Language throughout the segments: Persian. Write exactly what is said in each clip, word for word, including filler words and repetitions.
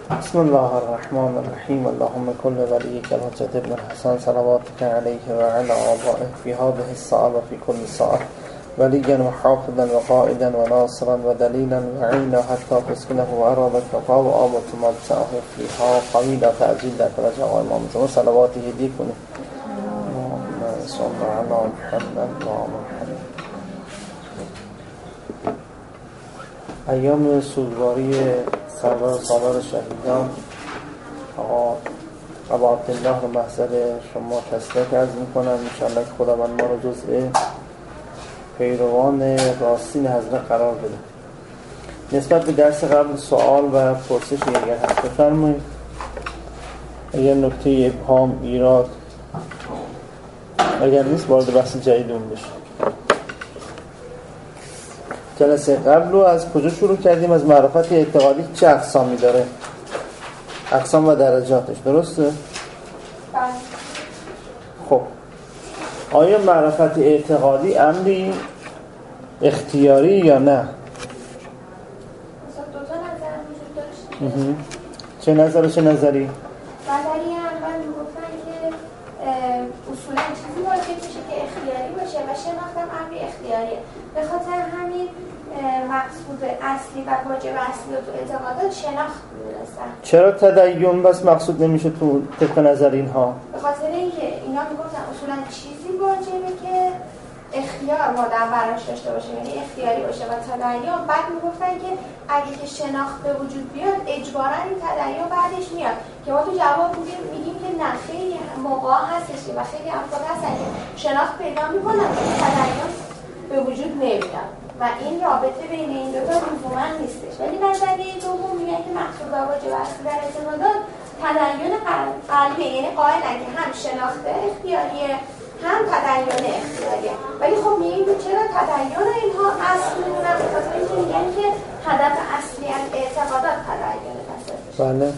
بسم الله الرحمن الرحیم. اللهم كل وليك الحجة ابن الحسن صلواتك عليه وعلى آبائه في هذه الساعة وفي كل ساعة وليا وحافظا وقائدا وناصرا ودليلا وعينا حتى تسكنه أرضك وطوعا وتمتعه فيها قليلا تعجيل لك رجاء إمامته وصلواته ديكنه اللهم صل على محمد وعلى محمد. ایام سوگواری سرور سالار شهیدان آقا ابا عبدالله رو محضر شما تسلیت عرض میکنم. انشاءالله که خداوند ما رو جزء پیروان راستین حضرت قرار بده. نسبت به درس قبل سوال و پرسش اگر هست بفرمایید. اگر نکته ابهام ایراد اگر نیست وارد بحث جدید اون بشه. جلسه قبل رو از کجا شروع کردیم؟ از معرفت اعتقادی چه اقسامی داره؟ اقسام و درجاتش، درسته؟ بله. خب آیا معرفت اعتقادی امری اختیاری یا نه؟ مثلا دو تا نظر وجود داشت. چه نظر و چه نظری؟ نظری اول میگفتن که اصولا چیزی واجب میشه که اختیاری باشه و شناختم امری اختیاریه. به خاطر همین مقصود اصلی و واجب اصلی و تو اعتقادات شناخت می‌دونستن. چرا تدین بس مقصود نمیشه تو طبق نظر اینها؟ به خاطر اینکه اینا میگفتن اصولا چیزی واجبه که اختیار مادر براش داشته باشه، یعنی اختیاری باشه و تدین. بعد میگفتن که اگه که شناخت به وجود بیاد اجباراً این تدین بعدش میاد که ما تو جواب میگیم میگیم که نه، خیلی موقع هستش و خیلی افراد هستن که شناخت پیدا میکنن که تدین به وجود نمیاد و این رابطه بین این دو تا لزوما نیستش. ولی نظریه دوم میگه که مقصود و واجب اصلی در اعتقادات تدین قلبی، یعنی قائلن که هم شناخت اختیاریه هم تدین اختیاریه. ولی خب میگیم که چرا تدین اینها اصل میمونن؟ به خاطر اینکه میگن که هدف اصلی از اعتقادات تدین هست. بله.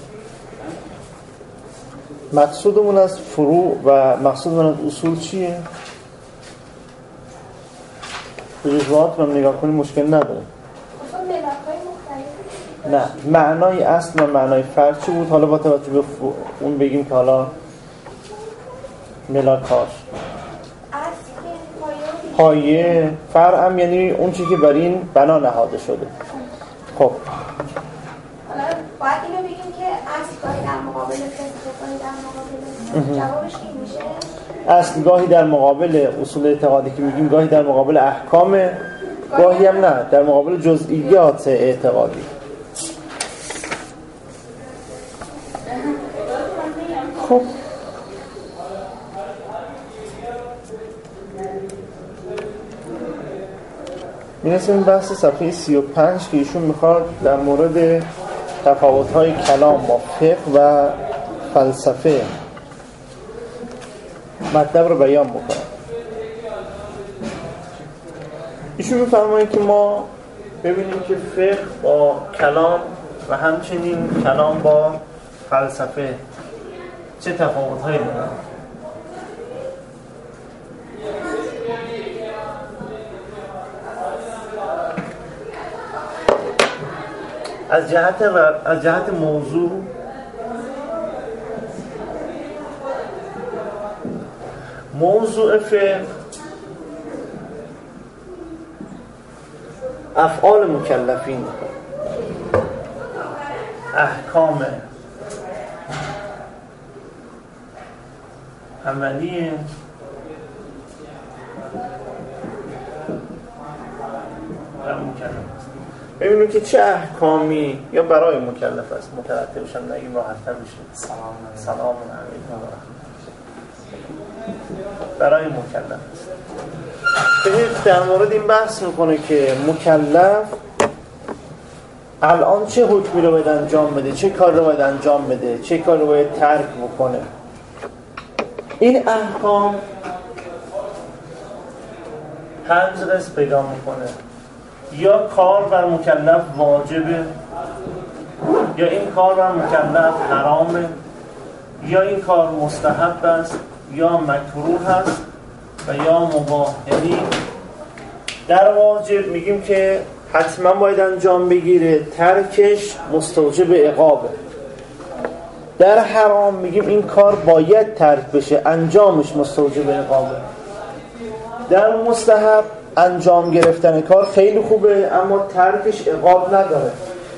مقصودمون از فروع و مقصودمون از اصول چیه؟ به جزوات رو نگاه کنیم مشکل نداره. نه، معنای اصل و معنای فرع چی بود؟ حالا با توجه به اون بگیم که حالا ملاکاش پایه، فرع هم یعنی اون چی که بر این بنا نهاده شده. خب حالا باید اینو بگیم که اصل گاهی در مقابل فقه، گاهی در مقابل جوابش این میشه. اصل گاهی در مقابل اصول اعتقادی که میگیم، گاهی در مقابل احکام، گاهی هم نه در مقابل جزئیات اعتقادی. خب میرسیم بحث صفحه سی و پنج که ایشون میخواد در مورد تفاوت‌های کلام با فقه و فلسفه مطلب رو بیان بکنم. ایشون میفرماید که ما ببینیم که فقه با کلام و همچنین کلام با فلسفه چه تفاوت‌هایی دارن. از جهت از جهت موضوع موضوع فقه افعال مکلفین، احکام عملیه در مکلف. ببینیم که چه احکامی یا برای مکلف است مترتبش هم نگیم راحت‌تر بشه. سلام سلام علیکم برای مکلف است. ببینید در مورد این بحث میکنه که مکلف الان چه حکمی رو باید انجام بده، چه کار رو باید انجام بده، چه کار رو باید ترک بکنه. این احکام پنج قسم پیدا میکنه. یا کار بر مکلف واجبه، یا این کار بر مکلف حرامه، یا این کار مستحب است، یا مکروه است و یا مباح. یعنی در واجب میگیم که حتما باید انجام بگیره، ترکش مستوجب عقابه. در حرام میگیم این کار باید ترک بشه، انجامش مستوجب عقابه. در مستحب انجام گرفتن کار خیلی خوبه اما ترکش عقاب نداره.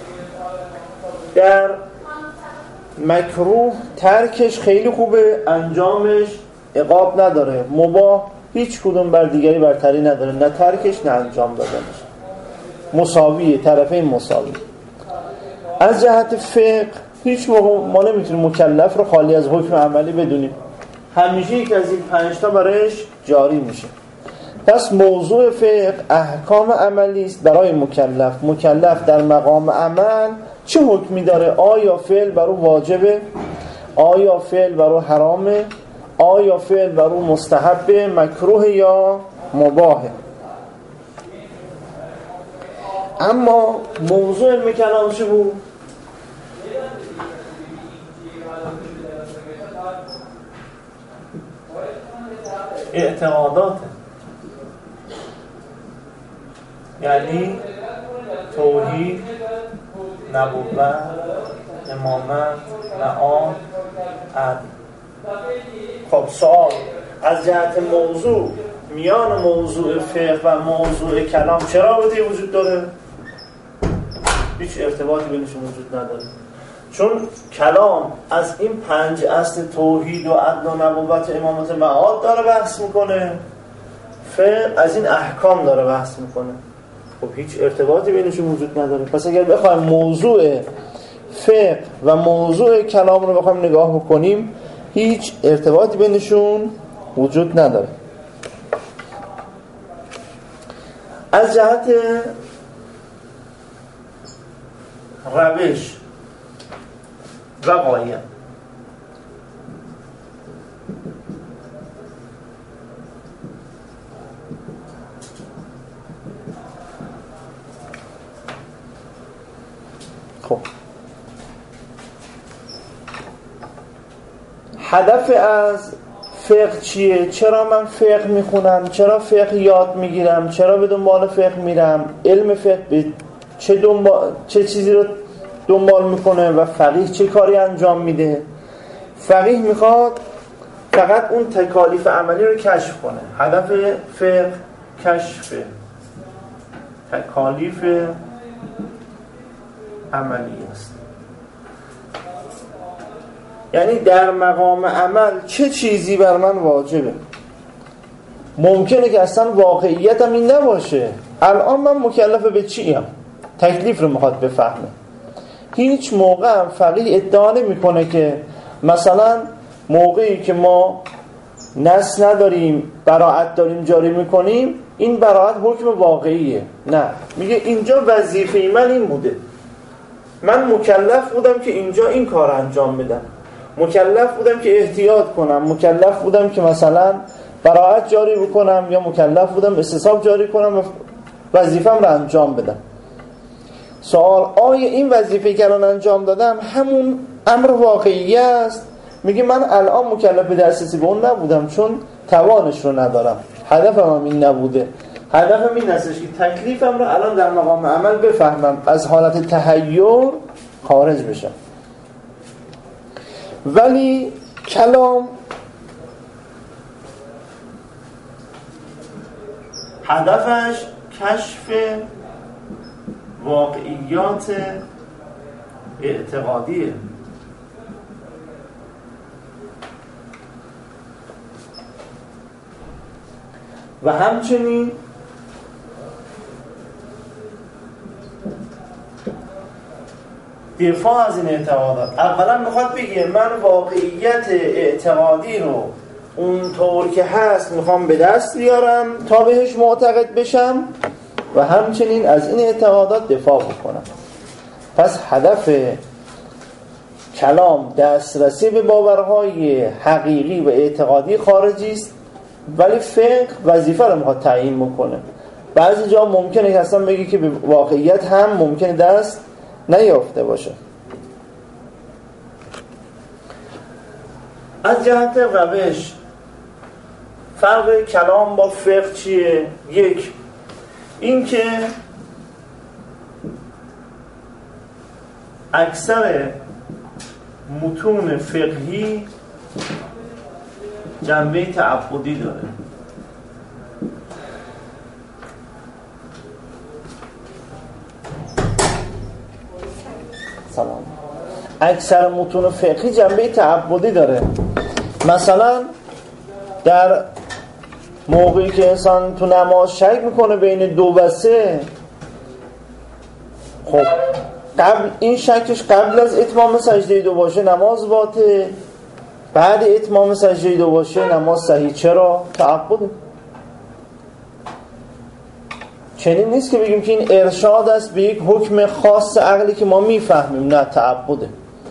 در مکروه ترکش خیلی خوبه، انجامش عقاب نداره. مباح هیچ کدوم بر دیگری برتری نداره، نه ترکش نه انجام دادنش، مساویه، طرفین مساوی. از جهت فقه هیچ موقع ما نمیتونیم مکلف رو خالی از حکم عملی بدونیم، همیشه یک از این پنج تا برایش جاری میشه. پس موضوع فقه احکام عملی است برای مکلف. مکلف در مقام عمل چه حکمی داره؟ آیا فعل بر او واجبه؟ آیا فعل بر او حرامه؟ آیا فعل بر او مستحبه، مکروه یا مباحه؟ اما موضوع علم کلام چه بود؟ اعتقادات، یعنی توحید، نبوت، امامت، معاد، عدل. خب سوال از جهت موضوع میان موضوع فقه و موضوع کلام چه رابطه‌ای وجود داره؟ هیچ ارتباطی بینشون وجود نداره، چون کلام از این پنج اصل توحید و عدل و نبوت و امامت و معاد داره بحث میکنه، فقه از این احکام داره بحث میکنه. خب هیچ ارتباطی بینشون وجود نداره. پس اگر بخوایم موضوع فقه و موضوع کلام رو بخوایم نگاه بکنیم هیچ ارتباطی بینشون وجود نداره. از جهت روش و غایه خب هدف از فقه چیه؟ چرا من فقه میخونم؟ چرا فقه یاد میگیرم؟ چرا به دنبال فقه میرم؟ علم فقه به چه دنبال چه چیزی رو دنبال میکنه و فقیه چه کاری انجام میده؟ فقیه میخواد فقط اون تکالیف عملی رو کشف کنه. هدف فقه کشف تکالیف عملی است. یعنی در مقام عمل چه چیزی بر من واجبه. ممکنه که اصلا واقعیتم این نباشه. الان من مکلف به چیم؟ تکلیف رو میخواد بفهمه. هیچ موقع هم فقیه ادعا نمیکنه که مثلا موقعی که ما نص نداریم براءت داریم جاری میکنیم این براءت حکم واقعیه. نه، میگه اینجا وظیفه من این بوده، من مکلف بودم که اینجا این کار انجام بدم، مکلف بودم که احتیاط کنم، مکلف بودم که مثلا براءت جاری بکنم، یا مکلف بودم استصحاب جاری کنم و وظیفه‌ام رو انجام بدم. سوال آیا این وظیفه که الان انجام دادم همون امر واقعی است؟ میگه من الان مکلف به دسترسی به اون نبودم چون توانش رو ندارم، هدفم هم این نبوده. هدفم این هستش که تکلیفم رو الان در مقام عمل بفهمم، از حالت تحیر خارج بشم. ولی کلام هدفش کشف واقعیات اعتقادیه. و همچنین دفاع از این اعتقادات. اولا میخواد بگه من واقعیت اعتقادی رو اونطور که هست میخوام به دست بیارم تا بهش معتقد بشم و همچنین از این اعتقادات دفاع بکنم. پس هدف کلام دسترسی به باورهای حقیقی و اعتقادی خارجی است، ولی فقه وظیفه رو میخواد تعیین بکنه. بعضی جا ممکنه که اصلا بگی که به واقعیت هم ممکنه دست نیافته باشه. از جهت روش فرق کلام با فقه چیه؟ یک، این که اکثر متون فقهی جنبه تعبدی داره. سلام. اکثر متون فقهی جنبه تعبدی داره. مثلا در موقعی که انسان تو نماز شک میکنه بین دو و سه، خب قبل این شکش قبل از اتمام سجده دو باشه نماز باطل، بعد اتمام سجده دو باشه نماز صحیح. چرا؟ تعبده. چنین نیست که بگیم که این ارشاد است به یک حکم خاص عقلی که ما میفهمیم، نه، تعبده.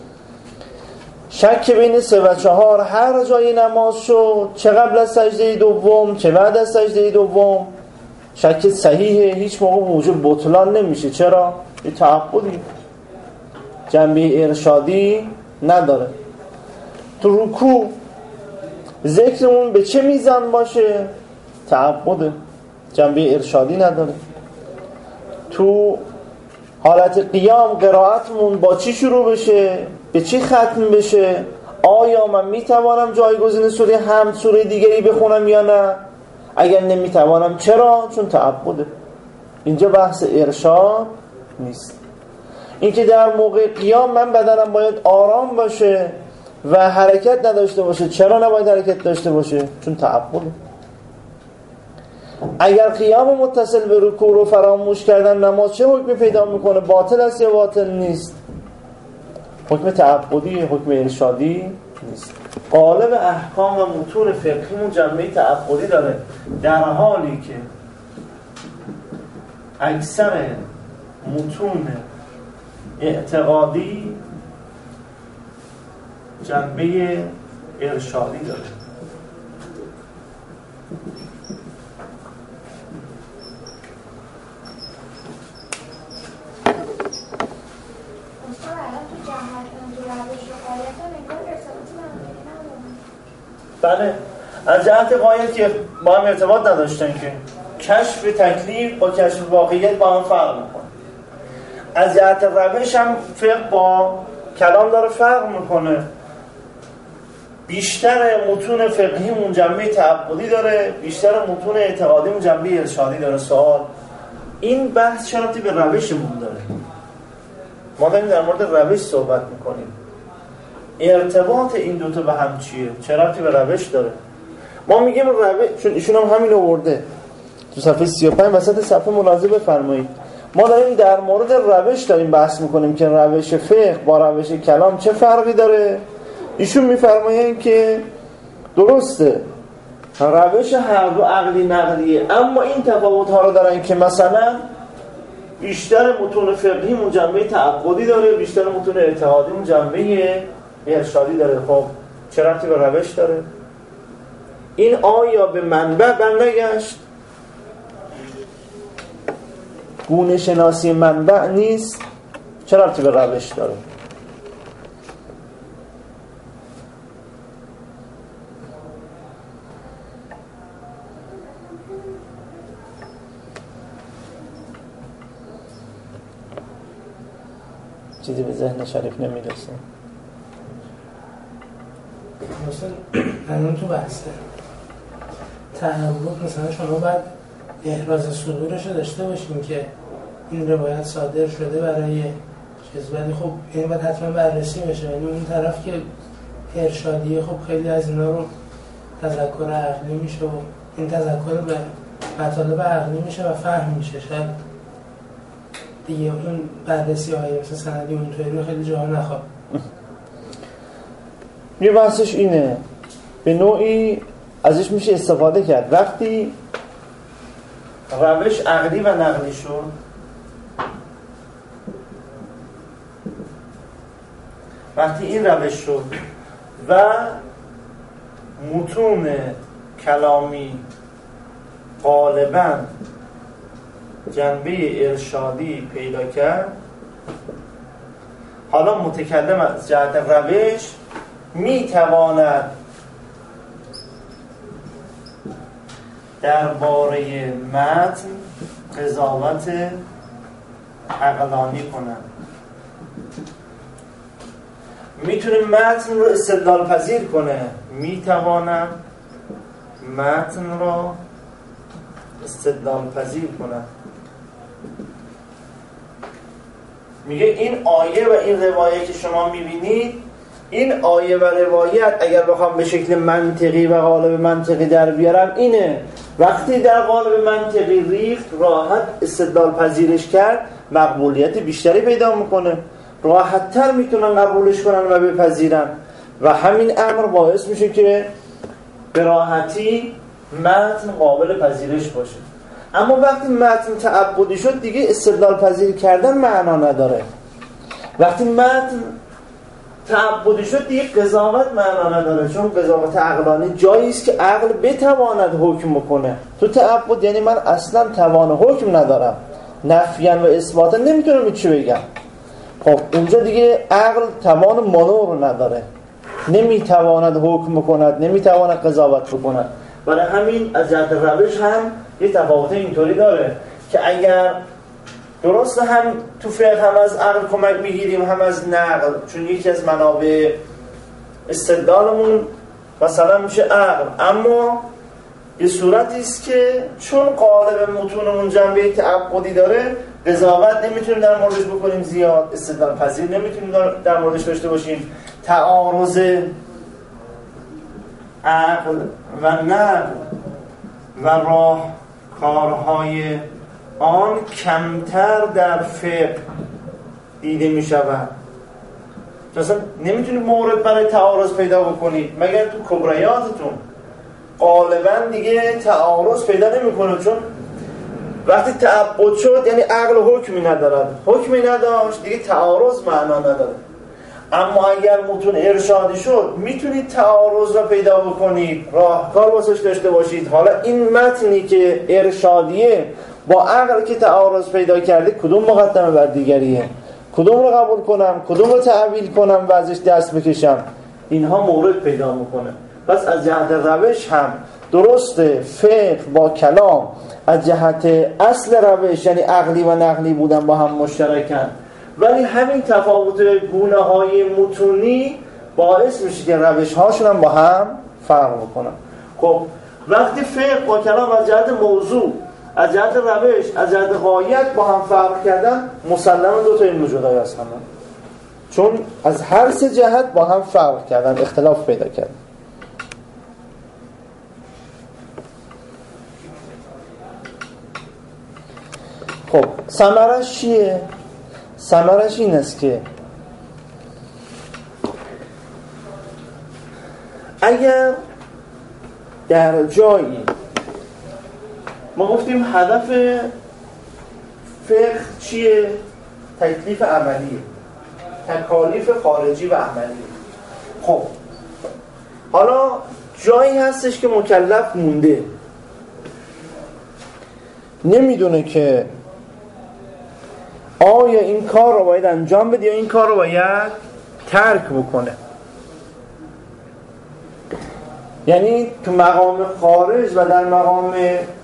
شک بین سه و چهار هر جای نماز شد، چه قبل از سجده دوم چه بعد از سجده دوم، شک صحیحه، هیچ موقع موجب بطلان نمیشه. چرا؟ یه تعبدی، جنبه ارشادی نداره. تو رکوع ذکرمون به چه میزان باشه؟ تعبده، جنبه ارشادی نداره. تو حالت قیام قرائتمون با چی شروع بشه؟ به چی ختم بشه؟ آیا من میتوانم جایگزین سوره حمد سوره دیگری بخونم یا نه؟ اگر نمیتوانم چرا؟ چون تعبده. اینجا بحث ارشاد نیست. اینکه در موقع قیام من بدنم باید آرام باشه و حرکت نداشته باشه، چرا نباید حرکت داشته باشه؟ چون تعبده. اگر قیام متصل به رکوع رو فراموش کردن نماز چه حکمی پیدا میکنه؟ باطل است یا باطل نیست؟ حکم تعبدی، حکم ارشادی نیست. غالب احکام و متون فقهیمون جنبه تعبدی داره، در حالی که اکثر متون اعتقادی جنبه ارشادی داره. بله، از جهت غایت که با هم ارتباط نداشتن، که کشف تکلیف با کشف واقعیت با هم فرق میکنه. از جهت روش هم فقه با کلام داره فرق میکنه. بیشتر متون فقهی جنبه تعبدی داره، بیشتر متون اعتقادی جنبه ارشادی داره. سوال این بحث چه ربطی به روشمون داره؟ ما داریم در مورد روش صحبت میکنیم. ارتباط این دوتا به هم چیه؟ چه ربطی به روش داره؟ ما میگیم روش، چون ایشون هم همین آورده تو صفحه سی و پنج وسط صفحه ملاحظه بفرمایید. ما داریم در مورد روش داریم بحث میکنیم که روش فقه با روش کلام چه فرقی داره. ایشون میفرمایند که درسته روش هر دو عقلی نقلیه، اما این تفاوت ها رو دارن که مثلا بیشتر متون فقهی جنبه تعبدی داره، بیشتر متون اعتقادی جنبه ارشادی داره. خب چه ربطی به روش داره؟ این آیا به منبع برنگشت؟ گونه شناسی منبع نیست؟ چه ربطی به روش داره؟ چیزی به ذهن شریف نمیرسه. مثلا الان تو بحثه تعبد مثلا شما باید احراز صدورش رو داشته باشین که این روایت صادر شده برای چیز، ولی خب این باید حتما بررسی بشه. یعنی اون طرف که ارشادیه خب خیلی از اینا رو تذکر عقلی میشه و این تذکر به مطالب عقلی میشه و فهم میشه. شاید دیگه اون بررسی های مثل سندی اونطوری خیلی جاها نخواد. یه بحثش اینه، به نوعی ازش میشه استفاده کرد. وقتی روش عقلی و نقلی شد، وقتی این روش شد و متون کلامی غالباً جنبه ارشادی پیدا کرد، حالا متکلم از جهت روش میتواند درباره متن قضاوت عقلانی کند. میتونه متن رو استدلال پذیر کنه. میتوانم متن رو استدلال پذیر کنم. میگه این آیه و این روایه که شما میبینید، این آیه و روایت اگر بخوام به شکل منطقی و قالب منطقی در بیارم اینه، وقتی در قالب منطقی ریخت راحت استدلال پذیرش کرد، مقبولیت بیشتری پیدا میکنه، راحت تر میتونن قبولش کنن و بپذیرن و همین امر باعث میشه که به راحتی متن قابل پذیرش باشه. اما وقتی متن تعبدی شد دیگه استدلال پذیر کردن معنا نداره. وقتی متن تعبدی شد دیگه قضاوت معنا نداره، چون قضاوت عقلانی جایی است که عقل بتواند حکم بکنه. تو تعبد یعنی من اصلا توان حکم ندارم، نفیاً و اثباتاً نمیتونم چی بگم. خب اونجا دیگه عقل توان مانور نداره، نمیتواند حکم بکند، نمیتواند قضاوت بکند. برای همین از جهت روش هم یه تفاوت اینطوری داره که اگر درست هم تو فقه هم از عقل کمک میگیریم هم از نقل، چون یکی از منابع استدلالمون مثلا میشه عقل، اما یه صورتی است که چون قالب متونمون جنبه تعبدی داره قضاوت نمیتونیم در موردش بکنیم زیاد، استدلال پذیر نمیتونیم در موردش داشته باشیم، تعارض عقل و نقل و راه کارهای آن کمتر در فقه دیده می شود. مثلا نمیتونید مورد برای تعارض پیدا بکنید مگر تو کبریاتتون، غالبا دیگه تعارض پیدا نمی کنه، چون وقتی تعبد شد یعنی عقل حکمی ندارد، حکمی نداشت دیگه تعارض معنا نداره. اما اگر متون ارشادی شد میتونید تعارض را پیدا بکنید، راهکار واسش داشته باشید. حالا این متنی که ارشادیه با عقل که تعارض پیدا کرده کدوم مقدمه بر دیگریه، کدوم رو قبول کنم، کدوم رو تعویل کنم و ازش دست بکشم، اینها مورد پیدا میکنه. پس از جهت روش هم درسته فقه با کلام از جهت اصل روش یعنی عقلی و نقلی بودن با هم مشترکن، ولی همین تفاوت گونه های متونی باعث میشه که روش هاشون هم با هم فرق بکنن. خب وقتی فقه با کلام از جهت موضوع، از جهت روش، از جهت غایت با هم فرق کردن، مسلما دو تا علم جدای از هم، چون از هر سه جهت با هم فرق کردن، اختلاف پیدا کردن. خب ثمرش چیه؟ ثمرش این است که اگر در جایی ما گفتیم هدف فقه چیه؟ تکلیف عملیه، تکالیف خارجی و عملی. خب حالا جایی هستش که مکلف مونده نمیدونه که آیا این کار رو باید انجام بده یا این کار رو باید ترک بکنه. یعنی تو مقام خارج و در مقام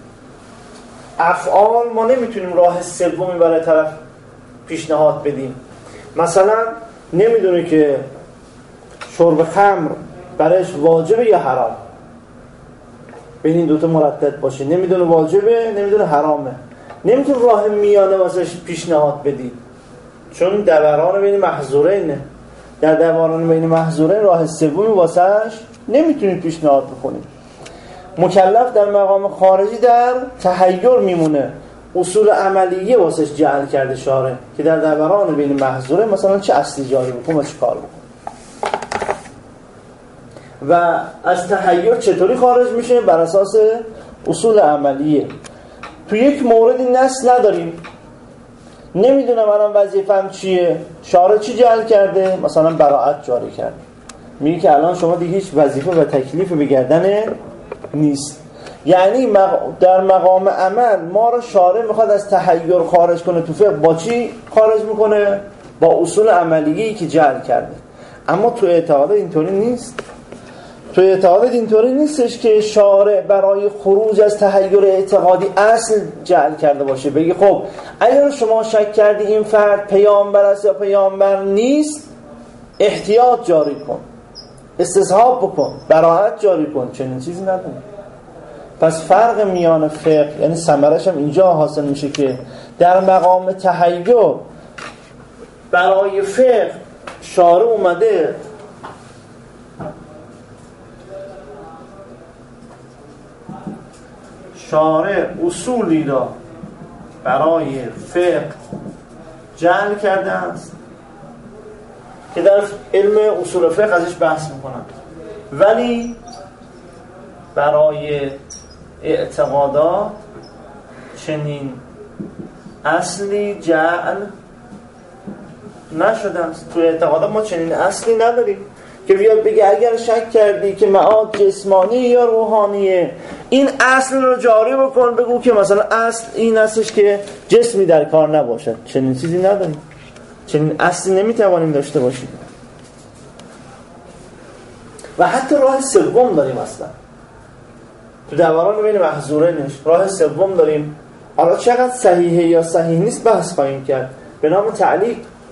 افعال ما نمیتونیم راه سومی برای طرف پیشنهاد بدیم. مثلا نمیدونه که شرب خمر برایش واجبه یا حرام، بین این دوتا مردد باشه، نمیدونه واجبه نمیدونه حرامه، نمیتونه راه میانه واسش پیشنهاد بدید، چون دوران بین محظورینه. در دوران بین محظورین راه سومی واسش نمیتونید پیشنهاد بکنید. مکلف در مقام خارجی در تحیر میمونه، اصول عملیه واسش جعل کرده شارع که در دوران بین محظورین مثلا چه اصلی جاری بکن و چه کار بکن. و از تحیر چطوری خارج میشه؟ بر اساس اصول عملیه. تو یک موردی نص نداریم، نمیدونم الان وظیفه‌ام چیه، شارع چی جعل کرده؟ مثلا براءت جاری کرده، میگه که الان شما دیگه هیچ وظیفه و تکلیف به گردن نیست. یعنی در مقام عمل ما رو شارع میخواد از تحیر خارج کنه. تو فقه با چی خارج میکنه؟ با اصول عملیه‌ای که جعل کرده. اما تو اعتقاد اینطوری نیست. تو اعتقاد اینطوری نیستش که شارع برای خروج از تحیر اعتقادی اصل جعل کرده باشه، بگی خب اگر شما شک کردی این فرد پیامبر است یا پیامبر نیست، احتیاط جاری کن، استصحاب بکن، براءت جاری کن، چنین چیزی نداریم. پس فرق میان فقه، یعنی ثمرش هم اینجا حاصل میشه که در مقام تهیع برای فقه شارع اومده شارع اصولی را برای فقه جعل کرده است که در علم اصول فقه ازش بحث میکنن، ولی برای اعتقادات چنین اصلی جعل نشده است. تو اعتقادات ما چنین اصلی نداریم که بیاد بگه اگر شک کردی که معاد جسمانی یا روحانیه، این اصل رو جاری بکن، بگو که مثلا اصل این هستش که جسمی در کار نباشد. چنین چیزی نداریم، چنین اصلی نمیتوانیم داشته باشیم. و حتی راه سوم داریم، اصلا تو دوران بین محظورینش راه سوم داریم. حالا چقدر صحیحه یا صحیح نیست بحث خواهیم کرد، به نام تعلیق.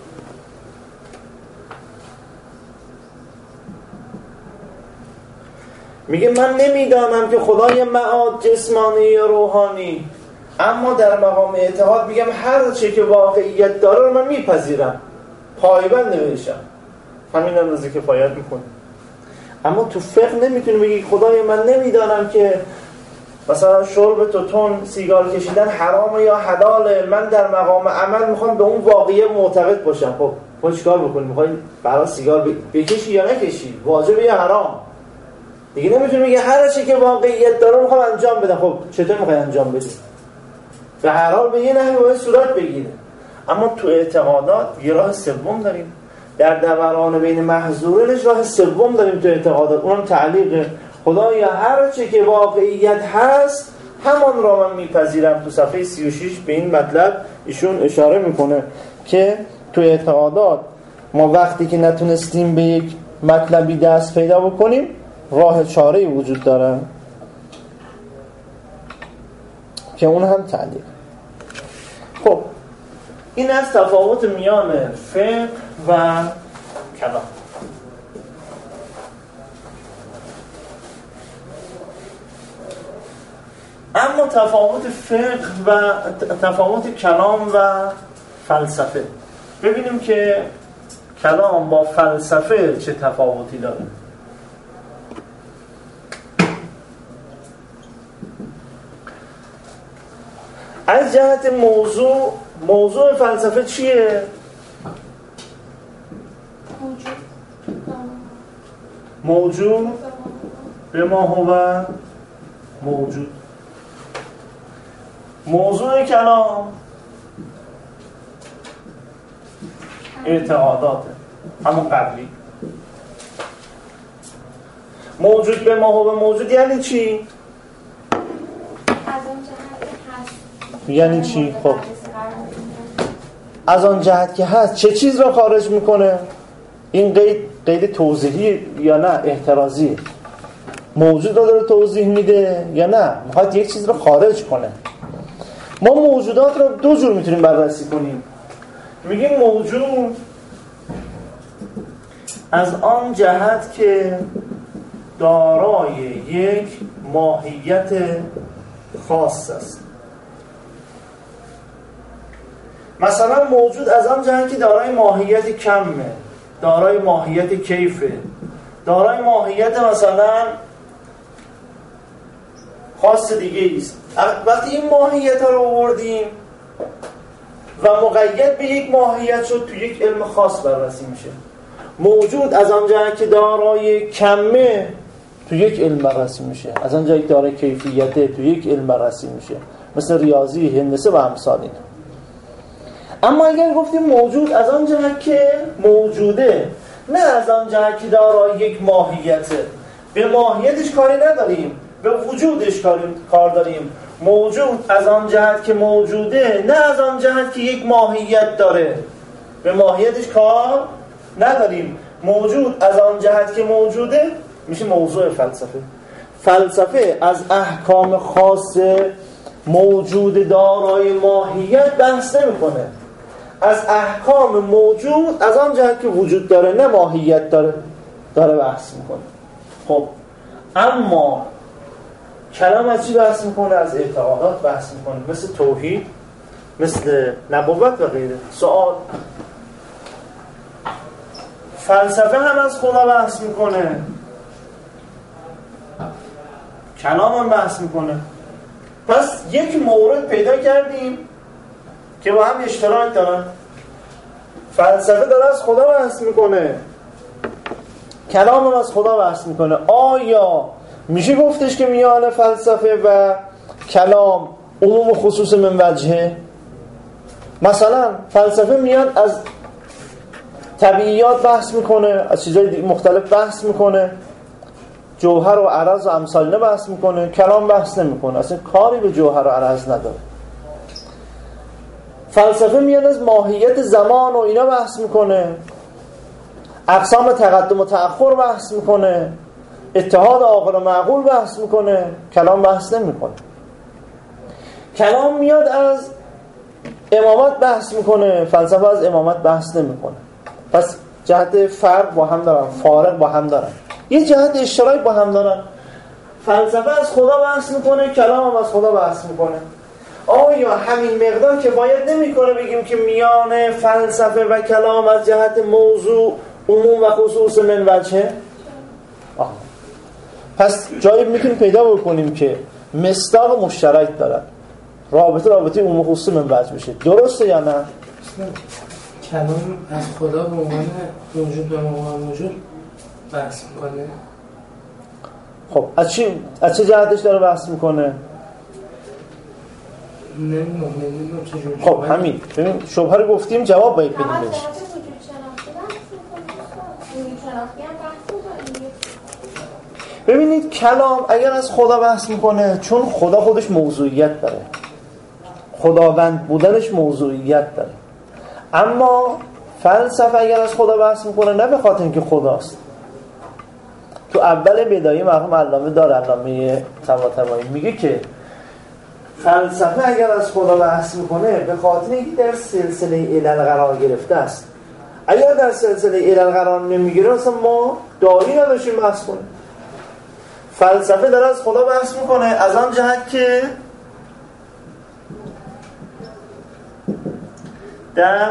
میگه من نمیدانم که خدای معاد جسمانی یا روحانی، اما در مقام اعتقاد میگم هر چی که واقعیت داره رو من میپذیرم، پایبند نمیشم، همین اندازه کفایت میکنه. اما تو فقه نمیتونی بگی خدای من نمیدانم که مثلا شرب توتون، سیگار کشیدن حرامه یا حلاله، من در مقام عمل میخوام به اون واقعیت معتقد باشم. خب خود چیکار بکنی؟ میخوای برای سیگار بکشی یا نکشی؟ واجبه یا حرام؟ دیگه نمیتونی بگی هر چی که واقعیت داره میخوام انجام بدم. خب چطور میخوای انجام بدی؟ به هر حال به یه نحوی باید صورت بگیره. اما تو اعتقادات یه راه سوم داریم، در دوران بین محظورینش راه سوم داریم تو اعتقادات، اونم تعلیق. خدایا هر چی که واقعیت هست همان را من میپذیرم. تو صفحه سی و شش به این مطلب ایشون اشاره میکنه که تو اعتقادات ما وقتی که نتونستیم به یک مطلبی دست پیدا بکنیم، راه چاره‌ای وجود داره که اون هم تعلیق. خب این از تفاوت میان فقه و کلام. اما تفاوت فقه و تفاوت کلام و فلسفه، ببینیم که کلام با فلسفه چه تفاوتی داره. از جهت موضوع، موضوع فلسفه چیه؟ موجود به ما هو موجود. موضوع کلام اعتقاداته، همون قبلی. موجود به ما هو موجود یعنی چی؟ یعنی چی؟ خب از آن جهت که هست چه چیز را خارج میکنه؟ این قید قید توضیحی یا نه احترازی؟ موجود را داره توضیح میده یا نه میخواد یک چیز را خارج کنه؟ ما موجودات را دو جور میتونیم بررسی کنیم. میگیم موجود از آن جهت که دارای یک ماهیت خاص است. مثلا موجود از آن جهت که دارای ماهیت کمه، دارای ماهیت کیفه، دارای ماهیت مثلا خاص دیگه است. وقتی این ماهیت ها رو آوردیم و مقید به یک ماهیت شد، تو یک علم خاص بررسی میشه. موجود از آن جهت که دارای کمه، تو یک علم بررسی میشه. از آن جهت که دارای کیفیته، تو یک علم بررسی میشه، مثل ریاضی، هندسه و امثال اینا. اما اگر گفتیم موجود از آن جهت که موجوده، نه از آن جهت که دارای یک ماهیته، به ماهیتش کاری نداریم، به وجودش کار داریم. موجود از آن جهت که موجوده، نه از آن جهت که یک ماهیت داره، به ماهیتش کار نداریم. موجود از آن جهت که موجوده میشه موضوع فلسفه. فلسفه از احکام خاص موجود دارای ماهیت بحث نمی‌کنه، از احکام موجود از آن جهت که وجود داره نه ماهیت داره داره بحث میکنه. خب اما کلام از چی بحث میکنه؟ از اعتقادات بحث میکنه، مثل توحید، مثل نبوت و غیره. سوال، فلسفه هم از خدا بحث میکنه، کلام هم بحث میکنه. پس یک مورد پیدا کردیم که با هم اشتراک دارن. فلسفه داره از خدا بحث میکنه، کلام هم از خدا بحث میکنه. آیا میشه گفتش که میان فلسفه و کلام عموم و خصوص من وجهه؟ مثلا فلسفه میاد از طبیعیات بحث میکنه، از چیزهای مختلف بحث میکنه، جوهر و عرض و امثال اینا بحث میکنه. کلام بحث نمیکنه، اصلا کاری به جوهر و عرض نداره. فلسفه میاد از ماهیت زمان و اینا بحث میکنه، اقسام تقدم و تأخر بحث میکنه، اتحاد عاقل و معقول بحث میکنه. کلام بحث نمیکنه. کلام میاد از امامت بحث میکنه، فلسفه از امامت بحث نمیکنه. پس جهت فرق با هم دارن، فارق با هم دارن، یه جهت اشتراک با هم دارن. فلسفه از خدا بحث میکنه، کلام هم از خدا بحث میکنه. آیا همین مقدار که باید نمیکنه بگیم که میان فلسفه و کلام از جهت موضوع عموم و خصوص من وجهه؟ آه. پس جایی میتونیم پیدا بکنیم که مصداق مشترک دارن، رابطه رابطه عموم و خصوص من وجه بشه. درسته یا نه؟ کلام از خدا به عنوان موجود به عنوان موجود بحث میکنه. خب از چی از چه جهتش داره بحث میکنه؟ نمیدونم نمیدونم چجوری. خب همین ببین شبهه رو گفتیم، جواب باید بدیم بهش. ببینید کلام اگر از خدا بحث میکنه، چون خدا خودش موضوعیت داره، خداوند بودنش موضوعیت داره. اما فلسفه اگر از خدا بحث میکنه نه به خاطر اینکه خداست. تو اول بدایه مرحوم علامه دار علامه طباطبایی میگه که فلسفه اگر از خدا بحث میکنه به خاطر اینکه در سلسله علل قرار گرفته است. اگر در سلسله علل قرار نمیگیره اصلا ما دایی نداشتیم بحث کنیم. فلسفه داره از خدا بحث میکنه از آن جهت که در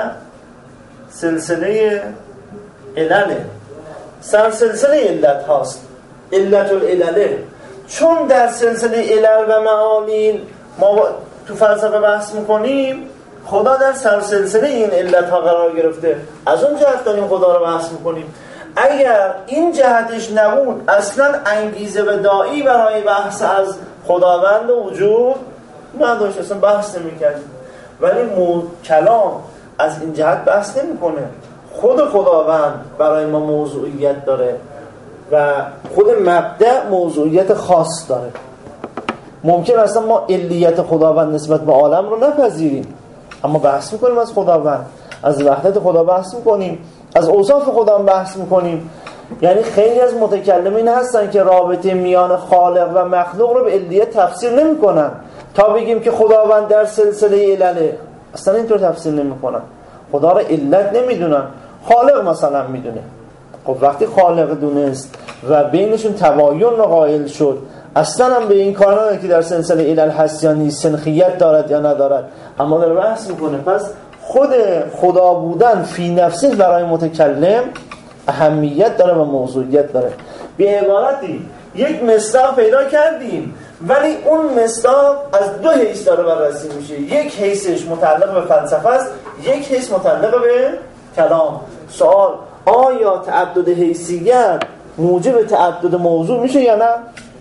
سلسله علله، سر سلسله علت هاست، علت العلله. چون در سلسله علل و معالیل ما تو فلسفه بحث میکنیم، خدا در سر سلسله این علت ها قرار گرفته، از اون جهت داریم خدا رو بحث میکنیم. اگر این جهتش نبود اصلا انگیزه و داعی برای بحث از خداوند وجود نداشت، اصلا بحث نمیکردیم. ولی مو... کلام از این جهت بحث نمیکنه. خود خداوند برای ما موضوعیت داره و خود مبدأ موضوعیت خاص داره. ممکن اصلا ما علیت خداوند نسبت به عالم رو نپذیریم، اما بحث میکنیم از خداوند، از وحدت خدا بحث میکنیم، از اوصاف خدا بحث میکنیم. یعنی خیلی از متکلمین هستن که رابطه میان خالق و مخلوق رو به علیت تفسیر نمیکنن تا بگیم که خداوند در سلسله علله. اصلا اینطور تفسیر نمیکنن. خدا رو علت نمیدونن، خالق مثلا میدونه. خب وقتی خالق دونست و بینشون تباین قائل شد، اصلا هم به این کار نداره که در سلسله علل هست یا نیست، سنخیت دارد یا ندارد، اما داره بحث میکنه. پس خود خدا بودن فی نفسه برای متکلم اهمیت داره و موضوعیت داره. به عبارتی یک مصداق پیدا کردیم، ولی اون مصداق از دو حیث داره بررسی میشه. یک حیثش متعلق به فلسفه است، یک حیث متعلق به کلام. سوال، آیا تعدد حیثیت موجب تعدد موضوع میشه یا نه؟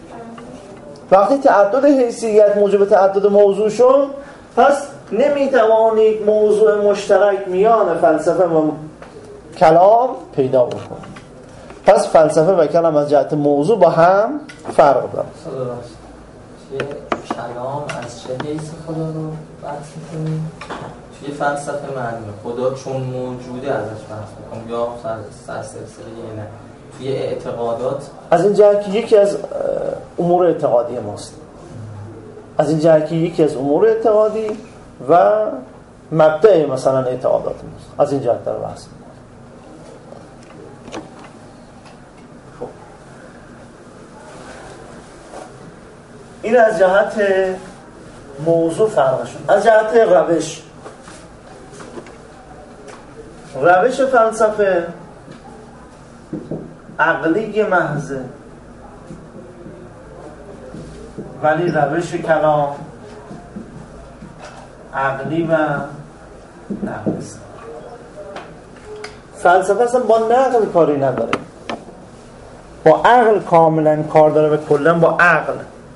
وقتی تعدد حیثیت موجب تعدد موضوع شد، پس نمیتوانید موضوع مشترک میان فلسفه و کلام پیدا بکنید. پس فلسفه و کلام از جهت موضوع با هم فرق دارن. توی کلام از چه حیث خدا رو بحث میکنیم؟ توی فلسفه معلومه خدا چون موجوده ازش بحث میکنیم، یا سر سلسله یه نه. توی اعتقادات از این جهت که یکی از امور اعتقادی ماست، از این جهت که یکی از امور اعتقادی و مبدأ مثلا اعتقادات ماست. از این جهت داره بحث می‌کنه. خب این از جهت موضوع فرقشون. از جهت روش روش فلسفه عقلی محضه، ولی روش کلام عقلی و نقلی است. فلسفه اصلا با نقل کاری نداره، با عقل کاملا کار داره و کلا با عقل.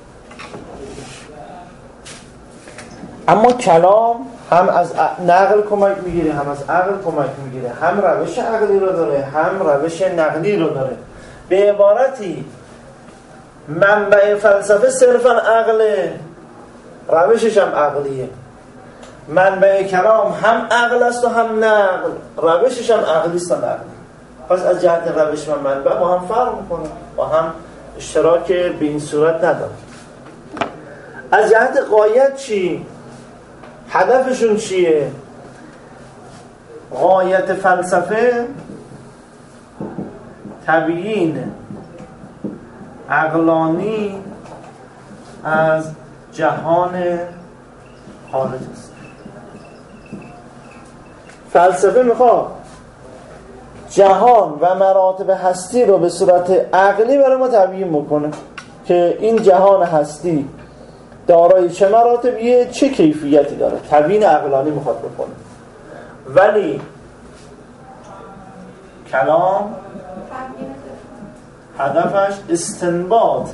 اما کلام هم از نقل کمک میگیره، هم از عقل کمک میگیره، هم روش عقلی رو داره، هم روش نقلی رو داره. به عبارتی منبع فلسفه صرفا عقله، روشش هم عقلیه. منبع کلام هم عقل است و هم نقل، روشش هم عقلی است و نقلی. پس از جهت روش و منبع با هم فرق میکنه، با هم اشتراک به این صورت نداره. از جهت غایت چی؟ هدفشون چیه؟ غایت فلسفه تبیین عقلانی از جهان خارج است. فلسفه میخواد جهان و مراتب هستی رو به صورت عقلی برای ما تبیین بکنه که این جهان هستی دارای چه مراتبیه، چه کیفیتی داره. تبیین عقلانی میخواد بکنه. ولی کلام هدفش استنباط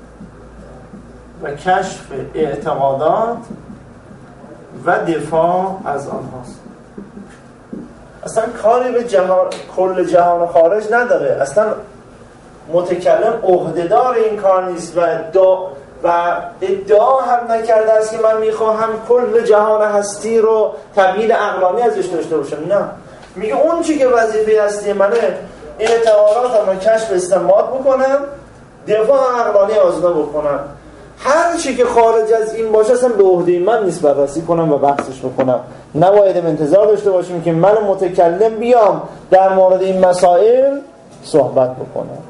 و کشف اعتقادات و دفاع از آنهاست. اصلا کاری به جهان، کل جهان خارج نداره. اصلا متکلم عهده‌دار این کار نیست و ادعا و ادعا هم نکرده است که من میخواهم کل جهان هستی رو تبیین عقلانی ازش داشته باشم. نه، میگه اون چی که وظیفه هستی منه این اعتقاداتم رو کشف استنباط بکنم، دفاع عقلانی از اونها بکنم. هر چی که خارج از این باشه اصلا به عهده من نیست بررسی کنم و بحثش بکنم. نباید انتظار داشته باشیم که من متکلم بیام در مورد این مسائل صحبت بکنم.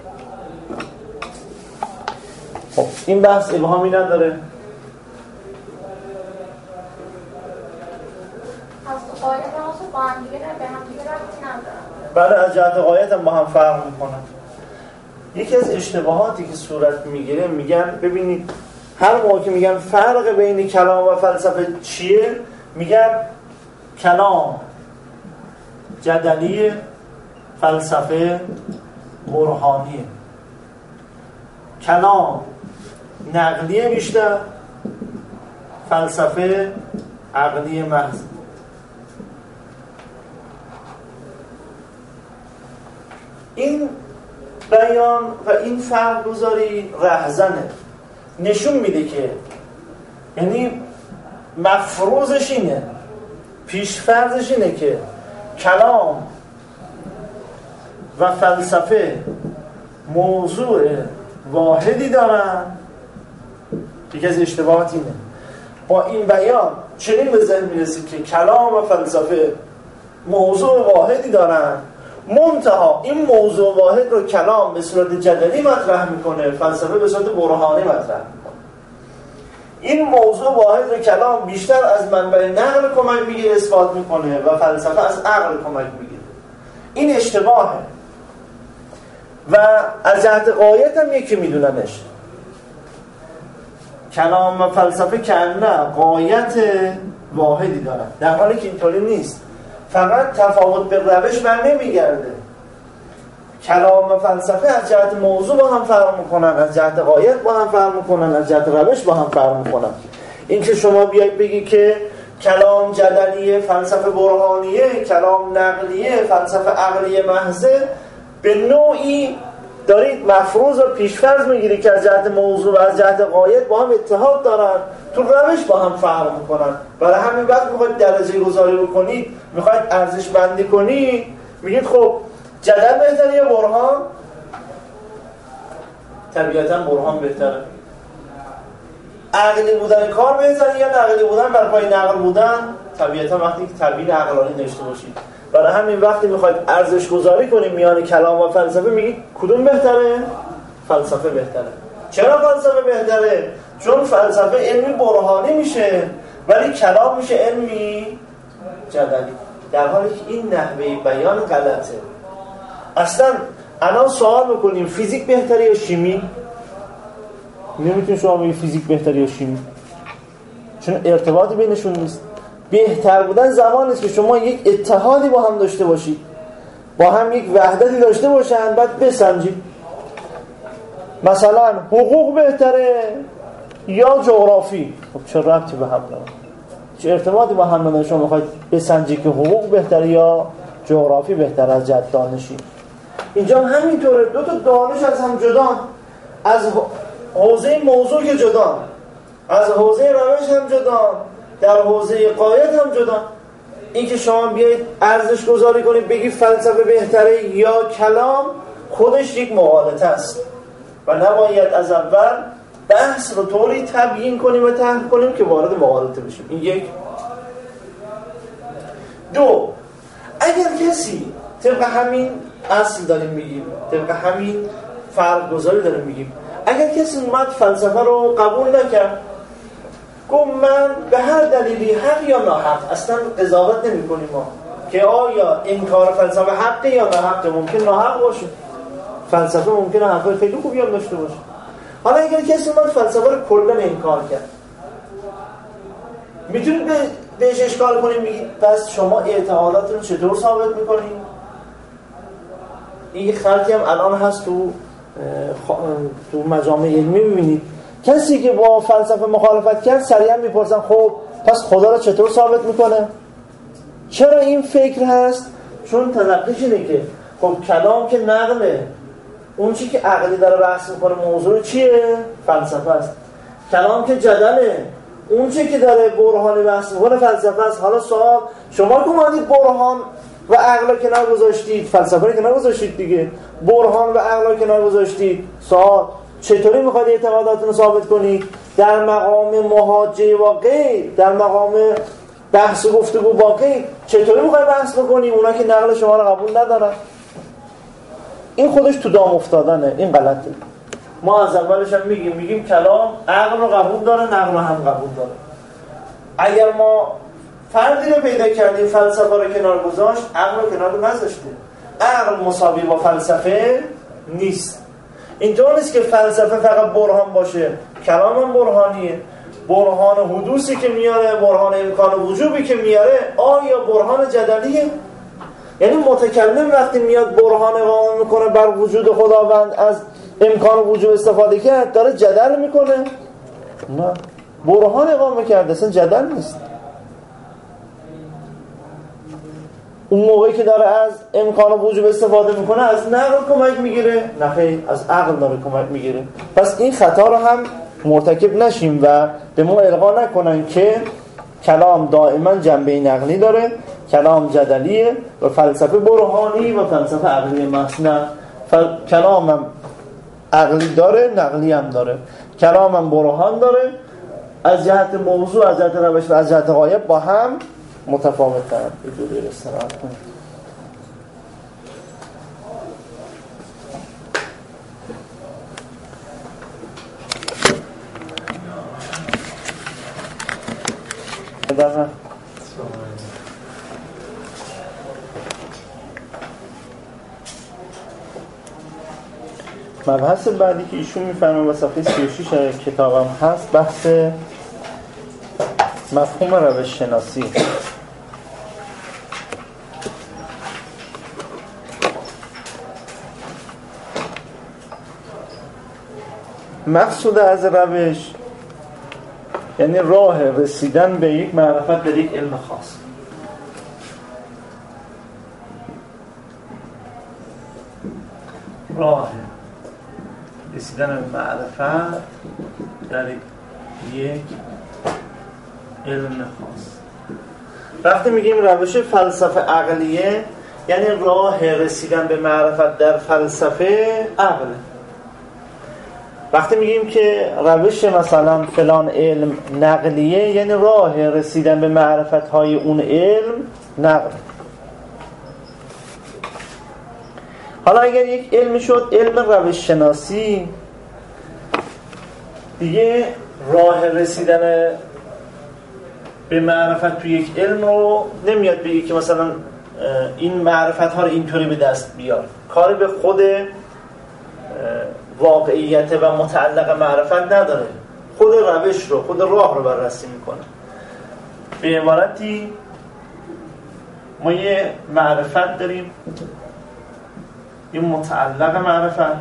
خب این بحث ابهامی نداره. از غایت هم با هم دیگه به هم دیگه ربطی ندارن. بله، از جهت غایت هم با هم فرق میکنن. یکی از اشتباهاتی که صورت میگیره، میگن ببینید هر موقع که میگن فرق بین کلام و فلسفه چیه، میگن کلام جدلی، فلسفه برهانیه. کلام نقلیه بیشتر، فلسفه عقلی محض. این بیان و این فرق گذاری رهزنه، نشون میده که یعنی مفروضش اینه، پیشفرضش اینه که کلام و فلسفه موضوع واحدی دارن. یکی از اشتباهات اینه. با این بیان چنین به ذهن میرسید که کلام و فلسفه موضوع واحدی دارن، منتها این موضوع واحد رو کلام به صورت جدلی مطرح میکنه، فلسفه به صورت برهانی مطرح میکنه. این موضوع واحد رو کلام بیشتر از منبع نقل کمک میگیره، اثبات میکنه و فلسفه از عقل کمک میگیره. این اشتباهه و از جهت غایت هم یکی میدوننش. کلام و فلسفه کنه غایت واحدی دارن، در حالی که اینطوری نیست. فقط تفاوت به روش بر نمیگرده. کلام و فلسفه از جهت موضوع با هم فرق میکنن، از جهت غایت با هم فرق میکنن، از جهت روش با هم فرق میکنن. این که شما بیایید بگی که کلام جدلیه، فلسفه برهانیه، کلام نقلیه، فلسفه عقلی محضه، به نوعی دارید مفروض و پیشفرض میگیری که از جهت موضوع و از جهت غایت با هم اتحاد دارن، تو روش با هم فرق میکنن. برای همین وقت میخواید درجه گذاری بکنید، میخواید ارزش بندی کنید، میگید خب جدل بهتره یا برهان؟ طبیعتا برهان بهتره. عقلی بودن کار بهتره یا نقلی بودن بر پای نقل بودن؟ طبیعتا وقتی که تبیین عقلانی داشته باشید. برای همین وقتی میخواید ارزش گذاری کنید میان کلام و فلسفه میگید کدوم بهتره؟ فلسفه بهتره. چرا فلسفه بهتره؟ چون فلسفه علمی برهانی میشه ولی کلام میشه علمی جدلی، در حالی که این نحوه بیان غلطه. اصلا الان سوال میکنیم فیزیک بهتره یا شیمی؟ نمیتونی شما بگید فیزیک بهتره یا شیمی، چون ارتباطی بینشون نیست. بهتر بودن زمانی است که شما یک اتحادی با هم داشته باشید، با هم یک وحدتی داشته باشن، بعد بسنجید. مثلا حقوق بهتره یا جغرافی؟ خب چه ربطی به هم داره؟ چه ارتباطی با هم نداره؟ شما میخواید بسنجید که حقوق بهتره یا جغرافی بهتره از جهت دانشی. اینجا هم همینطوره، دو تا دانش از هم جدا، از حوزه موضوع که جدا، از حوزه روش هم جدا، در حوزه قایت هم جدا. این که شما بیایید ارزش گذاری کنید بگید فلسفه بهتره یا کلام، خودش یک مغالطه است و نباید از اول بحث رو طوری تبیین کنیم و طرح کنیم که وارد مغالطه بشیم. این یک. دو، اگر کسی طبق همین اصل داریم میگیم، طبق همین فرق گذاری داریم میگیم، اگر کسی اومد فلسفه رو قبول نکرد، گفت من به هر دلیلی حق یا ناحق، اصلا قضاوت نمی کنیم ما که آیا انکار فلسفه حقه یا ناحقه، ممکن ناحق باشه، فلسفه ممکنه حرفای خیلی خوبی هم داشته باشه. حالا اگر کسی اومد فلسفه رو کلا انکار کرد، میتونید به بهش اشکال کنیم بگید پس شما اعتقاداتتون رو چطور ثابت میکنید؟ این خلطی هم الان هست تو تو مجامع علمی میبینید کسی که با فلسفه مخالفت کرد سریعا میپرسن خب پس خدا رو چطور ثابت میکنه؟ چرا این فکر هست؟ چون تلقیش اینه که خب کلام که نقله، اون چی که عقلی داره بحث میکنه موضوع چیه؟ فلسفه است. کلام که جدله، اون چی که داره برهانی بحث میکنه فلسفه است. حالا سوال، شما که اومدید برهان و عقل کنار گذاشتید، فلسفه رو کنار گذاشتید دیگه، برهان و عقل کنار گذاشتید، سوال چطوری میخواید اعتقاداتتون رو ثابت کنید؟ در مقام محاجه واقعی، در مقام بحث و گفتگو واقعی چطوری میخواید بحث بکنید اونا که نقل شما رو قبول ندارن؟ این خودش تو دام افتادنه، این غلطه. ما از اولش هم میگیم میگیم کلام عقل رو قبول داره، نقل رو هم قبول داره. اگر ما فردی رو پیدا کردیم فلسفه رو کنار گذاشت، عقل رو کنار نذاشته. عقل مساوی با فلسفه نیست. اینطور نیست که فلسفه فقط برهان باشه، کلام هم برهانیه. برهان حدوثی که میاره، برهان امکان وجوبی که میاره، آیا برهان جدلیه؟ یعنی متکلم وقتی میاد برهان اقامه میکنه بر وجود خداوند، از امکان وجوب استفاده کرد، داره جدل میکنه؟ نه، برهان اقامه کرده، اصلا جدل نیست. اون موقعی که داره از امکان وجوب استفاده میکنه از نقل کمک میگیره؟ نه خیر، از عقل داره کمک میگیره. پس این خطا رو هم مرتکب نشیم و به ما القا نکنن که کلام دائما جنبه نقلی داره، کلام جدلیه و فلسفه برهانی و فلسفه عقلی محض. نه، فل... کلام هم عقلی داره، نقلی هم داره. کلام هم برهان داره، از جهت موضوع، از جهت روش و از جهت غایب با هم متفاوت دارن. یه جوری استراحت کنید. بله. مبحث بعدی که ایشون میفرمه و صفحه سی و شش کتابم هست، بحث مفهوم روش شناسی. مقصود از روش یعنی راه رسیدن به یک معرفت در یک علم خاص. راه رسیدن به معرفت در یک علم خاص. وقتی میگیم روش فلسفه عقلیه یعنی راه رسیدن به معرفت در فلسفه عقله. وقتی میگیم که روش مثلا فلان علم نقلیه، یعنی راه رسیدن به معرفت‌های اون علم نقل. حالا اگر یک علم شد علم روش شناسی، دیگه راه رسیدن به معرفت تو یک علم رو نمیاد بگی که مثلا این معرفت ها رو اینطوری به دست بیار. کاری به خود واقعیت و متعلق معرفت نداره، خود روش رو، خود راه رو بررسی میکنه. به عبارتی ما یه معرفت داریم، یه متعلق معرفت،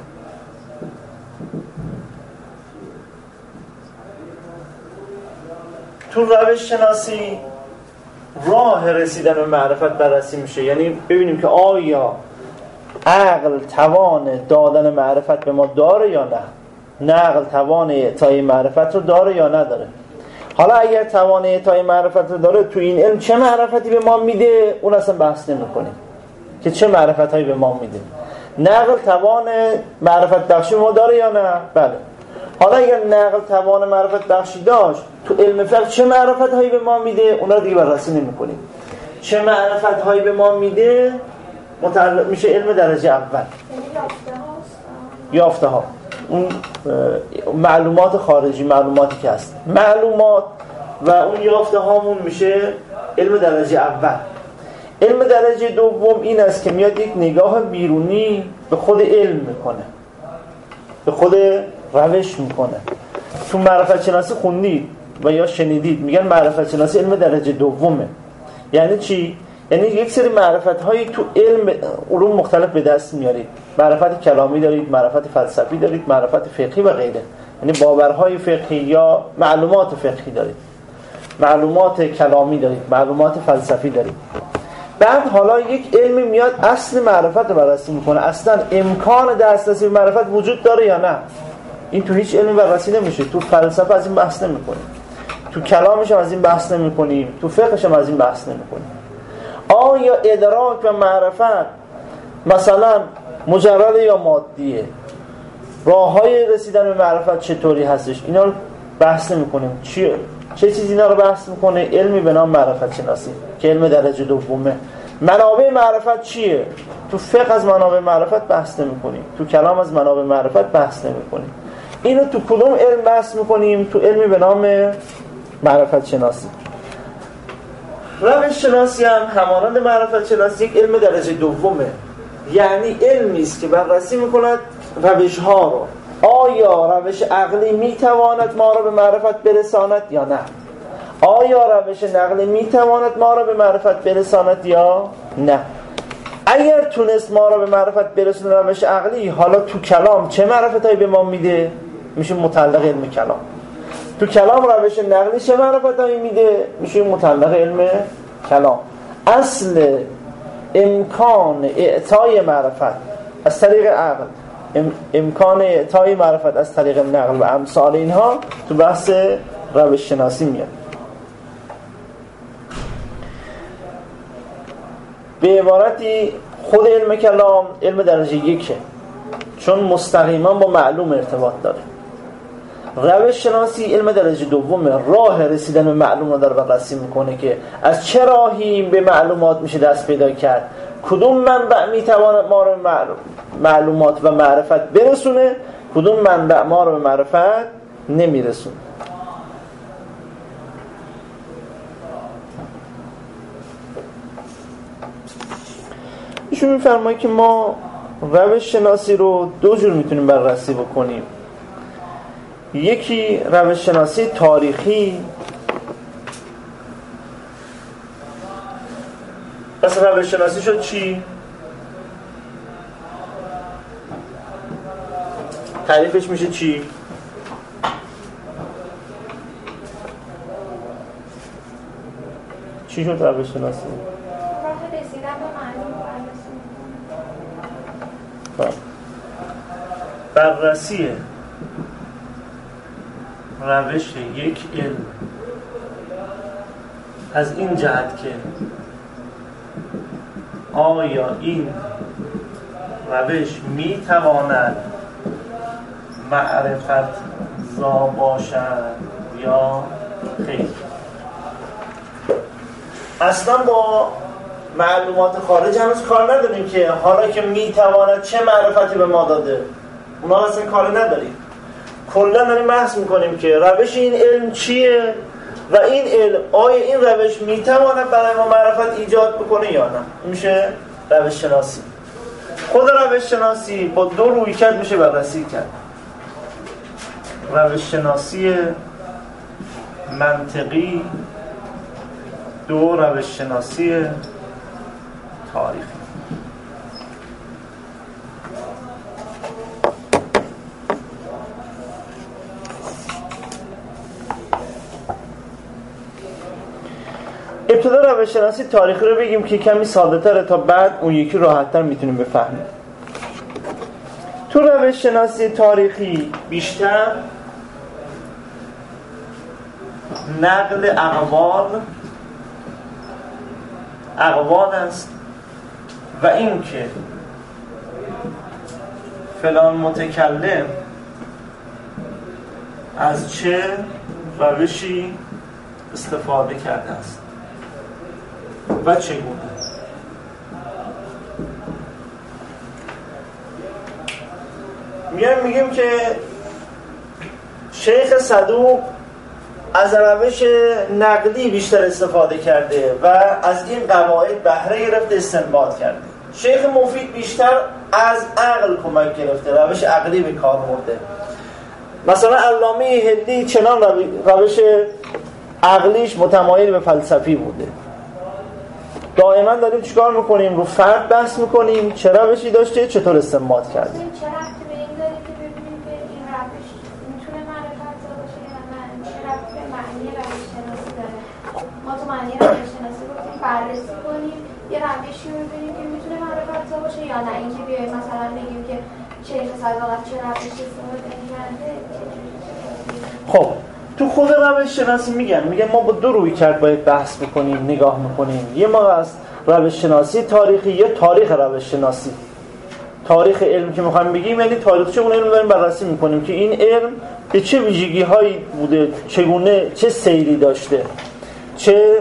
تو روش شناسی راه رسیدن به معرفت بررسی میشه. یعنی ببینیم که آیا عقل توان دادن معرفت به ما داره یا نه، نقل توان اعطای معرفت رو داره یا نداره. حالا اگر توان اعطای معرفت رو داره، تو این علم چه معرفتی به ما میده اون اصلا بحث نمی‌کنیم که چه معرفت هایی به ما میده. نقل توان معرفت بخشی ما داره یا نه؟ بله. حالا اگر نقل توان معرفت بخشی داشت، تو علم فقه چه معرفت هایی به ما میده اونا رو دیگه بررسی نمی‌کنیم. چه معرفت هایی به ما میده متعلق میشه علم درجه اول، یافته ها، اون معلومات خارجی، معلوماتی که هست، معلومات و اون یافته هامون میشه علم درجه اول. علم درجه دوم این است که میاد یک نگاه بیرونی به خود علم میکنه، به خود روش میکنه. تو معرفت شناسی خوندید و یا شنیدید میگن معرفت شناسی علم درجه دومه. یعنی چی؟ یعنی یک سری معرفت هایی تو علم علوم مختلف به دست میارید. معرفت کلامی دارید، معرفت فلسفی دارید، معرفت فقهی و غیره. یعنی باورهای فقهی یا معلومات فقهی دارید، معلومات کلامی دارید، معلومات فلسفی دارید. بعد حالا یک علمی میاد اصل معرفت رو بررسی میکنه، اصلا امکان دسترسی به معرفت وجود داره یا نه. این تو هیچ علمی بررسی نمیشه. تو فلسفه از این بحث نمیکنیم، تو کلامش هم از این بحث نمیکنیم، تو فقهش هم از این بحث نمیکنیم. آیا ادراک و معرفت مثلا مجرد یا مادیه؟ راههای رسیدن به معرفت چطوری هستش؟ اینا رو بحث نمی‌کنیم. چیه؟ چه چیزی اینا رو بحث می‌کنه؟ علمی به نام معرفت شناسی که علم درجه دومه. منابع معرفت چیه؟ تو فقه از منابع معرفت بحث نمی‌کنیم، تو کلام از منابع معرفت بحث نمی‌کنیم. اینو تو کدوم علم بحث می‌کنیم؟ تو علمی به نام معرفت شناسی. روش شناسی هم همانند معرفت شناسی یک علم درجه دومه. یعنی علمی است که بررسی میکند روش ها رو. آیا روش عقلی میتواند ما را به معرفت برساند یا نه؟ آیا روش نقلی میتواند ما را به معرفت برساند یا نه؟ اگر تونست ما را به معرفت برسونه روش عقلی، حالا تو کلام چه معرفتایی به ما میده؟ میشه متعلق علم کلام. تو کلام روش نقلی چه معرفتایی میده؟ میشه متعلق علم کلام. اصل امکان اعطای معرفت از طریق عقل، ام، امکان اعطای معرفت از طریق نقل و امثال اینها تو بحث روش شناسی میاد. به عبارتی خود علم کلام علم درجه یکه، چون مستقیما با معلوم ارتباط داره. روش شناسی علم درجه دومه، راه رسیدن به معلوم رو در بررسی میکنه که از چه راهی به معلومات میشه دست پیدا کرد، کدوم منبع میتواند ما رو معلومات و معرفت برسونه، کدوم منبع ما رو به معرفت نمیرسونه. ایشون میفرماید که ما روش شناسی رو دو جور میتونیم بررسی بکنیم. یکی روش شناسی تاریخی. پس روش شناسی شد چی؟ تعریفش میشه چی؟ چی شد روش شناسی؟ راه رسیدن به معلوم. بررسی روش یک علم از این جهت که آیا این روش میتواند معرفت زا باشد یا خیر. اصلا با معلومات خارج هنوز کار نداریم که حالا که میتواند چه معرفتی به ما داده، اونا اصلا کاری نداریم. کلا داریم بحث میکنیم که روش این علم چیه و این علم آیا این روش میتواند برای ما معرفت ایجاد بکنه یا نه. میشه روش شناسی. خود روش شناسی با دو رویکرد میشه بررسی کرد: روش شناسی منطقی، دو روش شناسی تاریخی. ابتدا روش شناسی تاریخی رو بگیم که کمی ساده تره تا بعد اون یکی راحت تر میتونیم بفهمیم. تو روش شناسی تاریخی بیشتر نقل اقوال اقوال است و این که فلان متکلم از چه روشی استفاده کرده است و چگونه. میایم میگیم که شیخ صدوق از روش نقلی بیشتر استفاده کرده و از این قواعد بهره گرفته، استنباط کرده. شیخ مفید بیشتر از عقل کمک گرفته، روش عقلی به کار برده. مثلا علامه هندی چنان روش عقلیش متمایل به فلسفی بوده. دائما داریم چیکار میکنیم؟ رو فرد بحث میکنیم، چه روشی داشته، چطور استنباط کرده. چه ربطی به این داره که ببینیم که این روش میتونه معرفت باشه یا نه؟ چه ربطی به معنی روش شناسی داره؟ ما تو معنی روش شناسی گفتیم بررسی کنیم یه روشی رو ببینیم که میتونه معرفت باشه یا نه. اینکه بیایم مثلا بگیم که شیخ صدوق چه روشی استفاده کرده. خب تو خود روش شناسی میگن میگن ما با دو رویکرد باید بحث بکنیم، نگاه میکنیم. یه ما از روش شناسی تاریخی، یه تاریخ روش شناسی. تاریخ علم که میخوایم بگیم یعنی تاریخچه اون علم داریم بررسی میکنیم که این علم به چه ویژگی هایی بوده، چگونه، چه سیری داشته، چه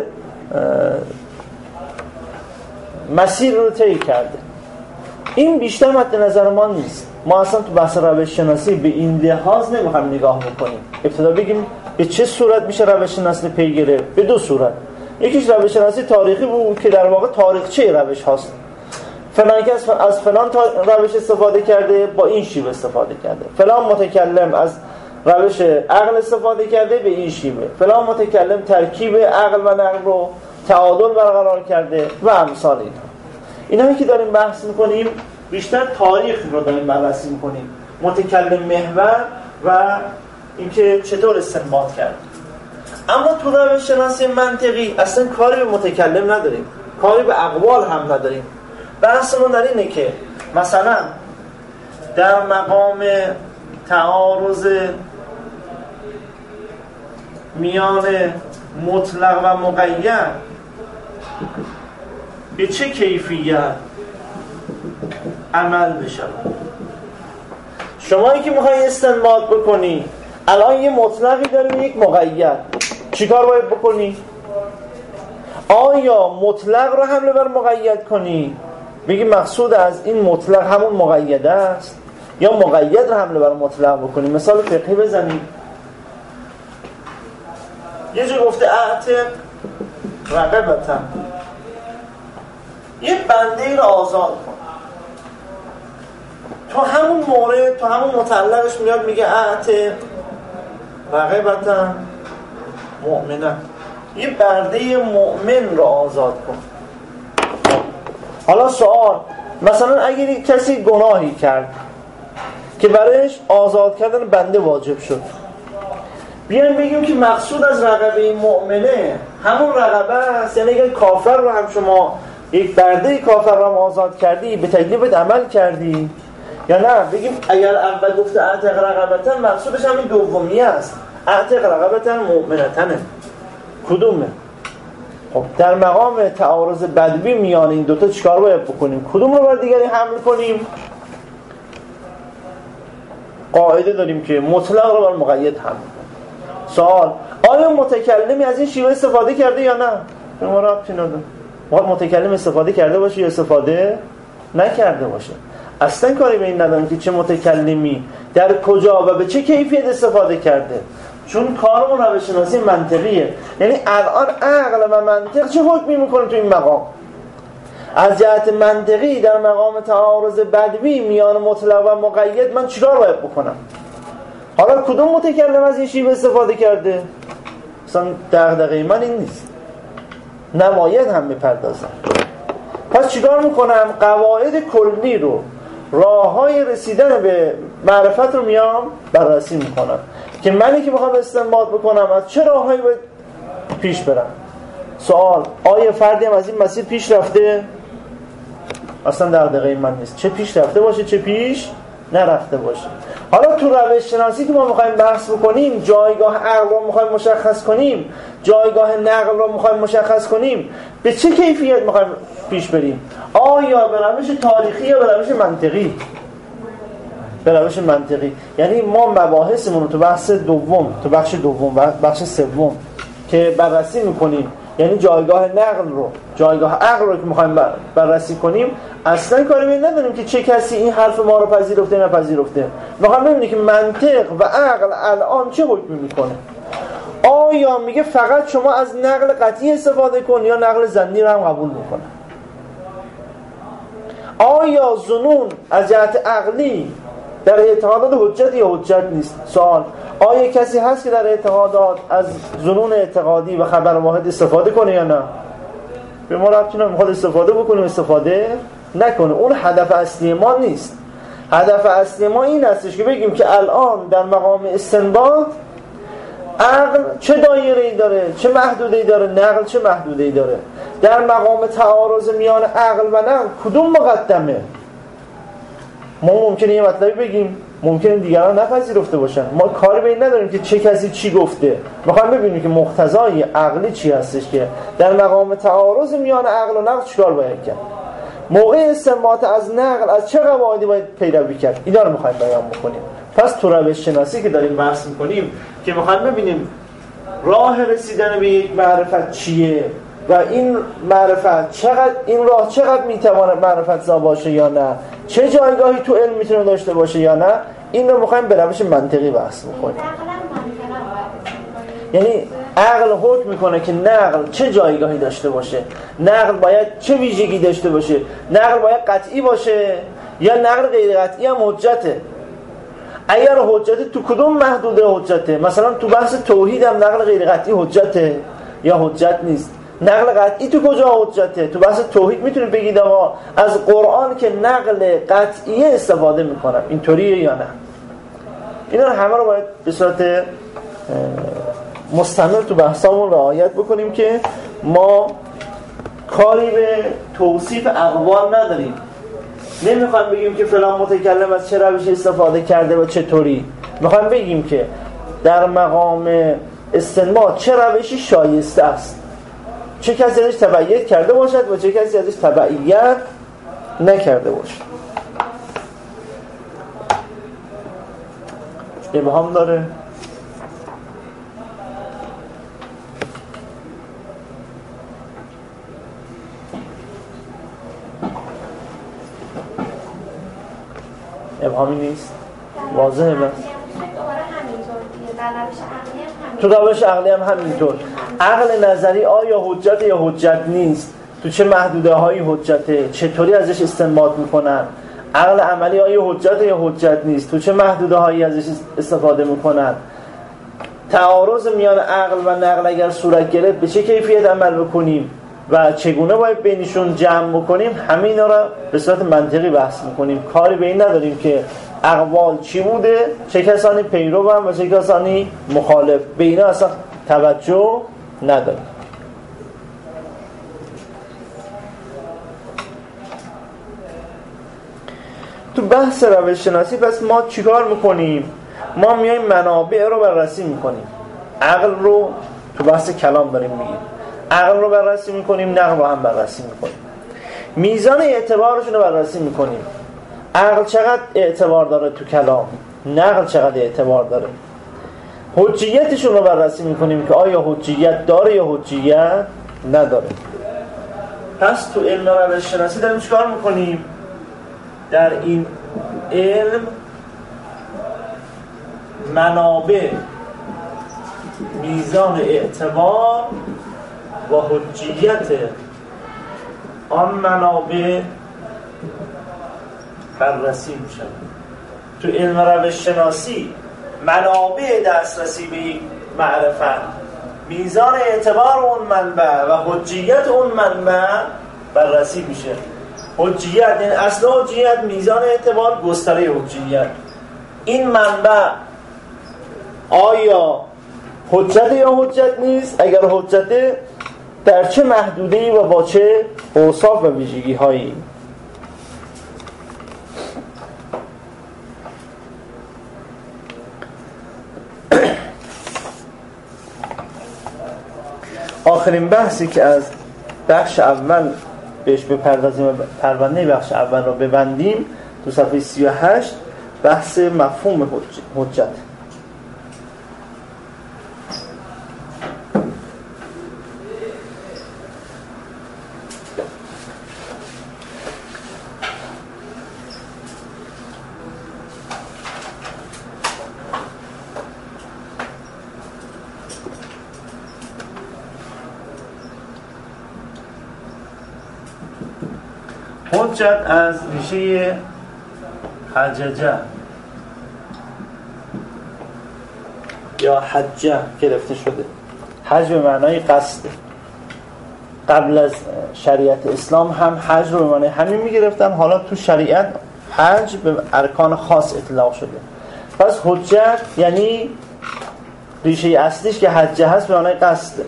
مسیر رو طی کرده. این بیشتر مد نظر ما نیست. ما اصلا تو بحث روش شناسی به این لحاظ نمیخوایم نگاه بکنیم. ابتدا بگیم به چه صورت میشه روش شناسی پی گرفت. به دو صورت. یکیش روش شناسی تاریخی بود که در واقع تاریخچه روش هاست. فلان کس از فلان روش استفاده کرده، با این شیوه استفاده کرده. فلان متکلم از روش عقل استفاده کرده، به این شیوه. فلان متکلم ترکیب عقل و نقل رو تعادل برقرار کرده و امثال اینها. اینایی که داریم بحث میکنیم بیشتر تاریخ رو داریم بررسی میکنیم، متکلم محور و اینکه چطور استنباط کرد. اما تو روش شناسی منطقی اصلا کاری به متکلم نداریم، کاری به اقوال هم نداریم. بحثمون در اینه که مثلا در مقام تعارض میان مطلق و مقید به چه کیفیت عمل بشه. شمایی که میخوایی استنباط بکنی الان یه مطلقی داری و یک مقید، چیکار باید بکنی؟ آیا مطلق رو حمله بر مقید کنی بگی مقصود از این مطلق همون مقیده است، یا مقید رو حمله بر مطلق بکنی؟ مثال فقهی بزنید. یه جا گفته اعتق رقبتا، یه بنده رو آزاد کن. تو همون مورد، تو همون متعلقش میاد میگه اعتق رقبتا مؤمنه، یه برده مؤمن رو آزاد کن. حالا سوال، مثلا اگر کسی گناهی کرد که برایش آزاد کردن بنده واجب شد، بیایم بگیم که مقصود از رقبه مؤمنه همون رقبه است، یعنی اگر کافر رو هم شما یک برده کافر رو هم آزاد کردی به تکلیفت عمل کردی، یا نه بگیم اگر اول گفته اعتق رقبتن مقصودش همین دومی است، اعتق رقبتن مؤمنتنه، کدومه؟ خب در مقام تعارض بدوی میان این دوتا چیکار باید بکنیم؟ کدوم رو بر دیگری حمل کنیم؟ قاعده داریم که مطلق رو بر مقید هم. سوال: آیا متکلمی از این شیوه استفاده کرده یا نه؟ به ما ربطی نداره. باید متکلم استفاده کرده باشه یا استفاده نکرده باشه. اصلا کاری به این نداریم که چه متکلمی در کجا و به چه کیفیت استفاده کرده، چون کارمون روش شناسی منطقیه. یعنی الان عقل و منطق چه حکمی میکنه تو این مقام؟ از جهت منطقی در مقام تعارض بدوی میان مطلق و مقید من چیکار باید بکنم؟ حالا کدوم متکلم از این شیوه استفاده کرده؟ اصلا دغدغه من این نیست، نباید هم بپردازم. پس چیکار میکنم؟ قواعد کلی رو، راههای رسیدن به معرفت رو میام بررسی میکنم که منی که میخوام استنباط بکنم از چه راههایی باید پیش برم. سوال: آیا فردی هم از این مسیر پیش رفته؟ اصلا دغدغه من نیست چه پیش رفته باشه چه پیش نرفته باشه. حالا تو روش شناسی که ما میخوایم بحث بکنیم، جایگاه عقل رو میخوایم مشخص کنیم، جایگاه نقل رو میخوایم مشخص کنیم، به چه کیفیت میخوایم پیش بریم؟ آیا به روش تاریخی یا به روش منطقی؟ به روش منطقی. یعنی ما مباحثمون رو تو بحث دوم، تو بخش دوم و بخش سوم که بررسی میکنیم، یعنی جایگاه نقل رو، جایگاه عقل رو که میخوایم بررسی کنیم، اصلا کاری به نداریم که چه کسی این حرف ما رو پذیرفته یا نپذیرفته. میخوام ببینیم که منطق و عقل الان چه حکمی میکنه. آیا میگه فقط شما از نقل قطعی استفاده کن یا نقل ظنی رو هم قبول میکنه؟ آیا ظنون از جهت عقلی در اعتقادات حجت یا حجت نیست؟ سوال: آیا کسی هست که در اعتقادات از ظنون اعتقادی و خبر واحد استفاده کنه یا نه؟ به ما ربطی نداره، میخواد استفاده بکنه استفاده نکنه. اون هدف اصلی ما نیست. هدف اصلی ما این هستش که بگیم که الان در مقام استنباط عقل چه دایره‌ای داره، چه محدوده‌ای داره، نقل چه محدوده‌ای داره. در مقام تعارض میان عقل و نقل کدوم مقدمه؟ ما ممکنه یه مطلبی بگیم، ممکنه دیگران نپذیرفته باشن، ما کاری به این نداریم که چه کسی چی گفته. میخوایم ببینیم که مقتضای عقلی چی هستش که در مقام تعارض میان عقل و نقل چیکار باید کرد. موقع استنباط از نقل از چه قواعدی باید پیروی کرد، اینا رو میخوایم بیان بکنیم. پس تو روش شناسی که داریم بحث میکنیم که میخوایم ببینیم راه رسیدن به یک معرفت چیه و این معرفت چقدر، این راه چقدر میتونه معرفت زا باشه یا نه، چه جایگاهی تو علم میتونه داشته باشه یا نه، این رو میخوایم به روش منطقی بحث بکنیم. یعنی عقل حکم میکنه که نقل چه جایگاهی داشته باشه، نقل باید چه ویژگی داشته باشه، نقل باید قطعی باشه یا نقل غیر قطعی هم حجته. اگر حجت تو کدوم محدوده حجته؟ مثلا تو بحث توحید هم نقل غیر قطعی حجته یا حجت نیست؟ نقل قطعی تو کجا حجته؟ تو بحث توحید میتونید بگید آقا از قرآن که نقل قطعی استفاده میکنم، اینطوریه یا نه؟ اینا همه رو باید به صورت مستمر تو بحثامون رعایت بکنیم که ما کاری به توصیف اقوال نداریم. نمیخوایم بگیم که فلان متکلم از چه روشی استفاده کرده و چطوری. میخوایم بگیم که در مقام استنباط چه روشی شایسته است، چه کسی ازش تبعیت کرده باشد و چه کسی ازش تبعیت نکرده باشد. ابهام داره؟ ابهامی نیست؟ واضحه بس؟ تو روش عقلی هم همینطور. عقل نظری آیا حجت یا حجت نیست؟ تو چه محدوده هایی حجته؟ چطوری ازش استنباط میکنن؟ عقل عملی آیا حجت یا حجت نیست؟ تو چه محدوده هایی ازش استفاده میکنن؟ تعارض میان عقل و نقل اگر صورت گرفت به چه کیفیت عمل بکنیم و چگونه باید بینشون جمع بکنیم؟ همین را به صورت منطقی بحث میکنیم. کاری به این نداریم که اقوال چی بوده، چه کسانی پیرو هم و چه کسانی مخالف، به اینا اصلا توجه نداریم. تو بحث روش شناسی پس ما چیکار میکنیم؟ ما میایم منابع رو بررسی میکنیم. عقل رو تو بحث کلام داریم میگیم، عقل رو بررسی میکنیم، نقل رو هم بررسی میکنیم، میزان اعتبارشون رو بررسی میکنیم. عقل چقدر اعتبار داره تو کلام، نقل چقدر اعتبار داره. حجیتشون رو بررسی میکنیم که آیا حجیت داره یا حجیت نداره. پس تو علم روش شناسی داریم چیکار میکنیم؟ در این علم منابع، میزان اعتبار و حجیت آن منابع بررسی میشه. تو علم روش شناسی منابع دسترسی به یک معرفت، میزان اعتبار اون منبع و حجیت اون منبع بررسی میشه. حجیت این اصل حجیت، میزان اعتبار، گستره حجیت. این منبع آیا حجت یا حجت نیست؟ اگر حجت در چه محدوده‌ای و با چه اوصاف و ویژگی هایی؟ آخرین بحثی که از بخش اول بهش بپردازیم، پرونده بخش اول رو ببندیم، تو صفحه سی و هشت بحث مفهوم حجت. حجت از ریشه حججه یا حجه گرفته شده. حج به معنای قصد. قبل از شریعت اسلام هم حج رو به معنای همین میگرفتن، حالا تو شریعت حج به ارکان خاص اطلاق شده. پس حجت یعنی ریشه اصلیش که حجه هست به معنای قصد.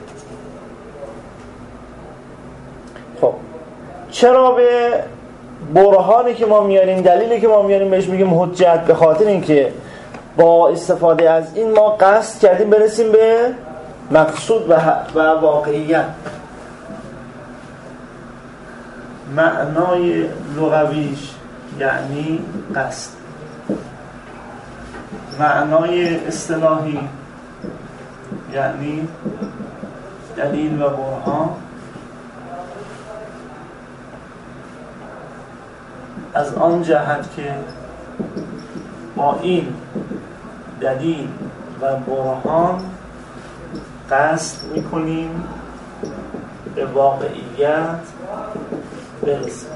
خب چرا به برهانی که ما میاریم، دلیلی که ما میاریم بهش میگیم حجت؟ به خاطر اینکه با استفاده از این ما قصد کردیم برسیم به مقصود و واقعیت. معنای لغویش یعنی قصد، معنای اصطلاحی یعنی دلیل و برهان. از آن جهت که با این دلیل و برهان قصد میکنیم به واقعیت برسیم.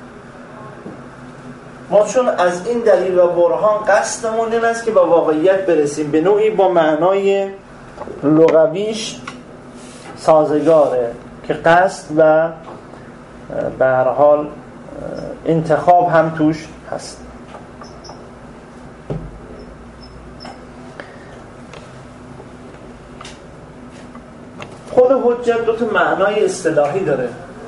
ما چون از این دلیل و برهان قصدمون این است که به واقعیت برسیم، به نوعی با معنای لغویش سازگاره که قصد و به هر حال انتخاب هم توش هست. خود حجت دو تا معنای اصطلاحی داره.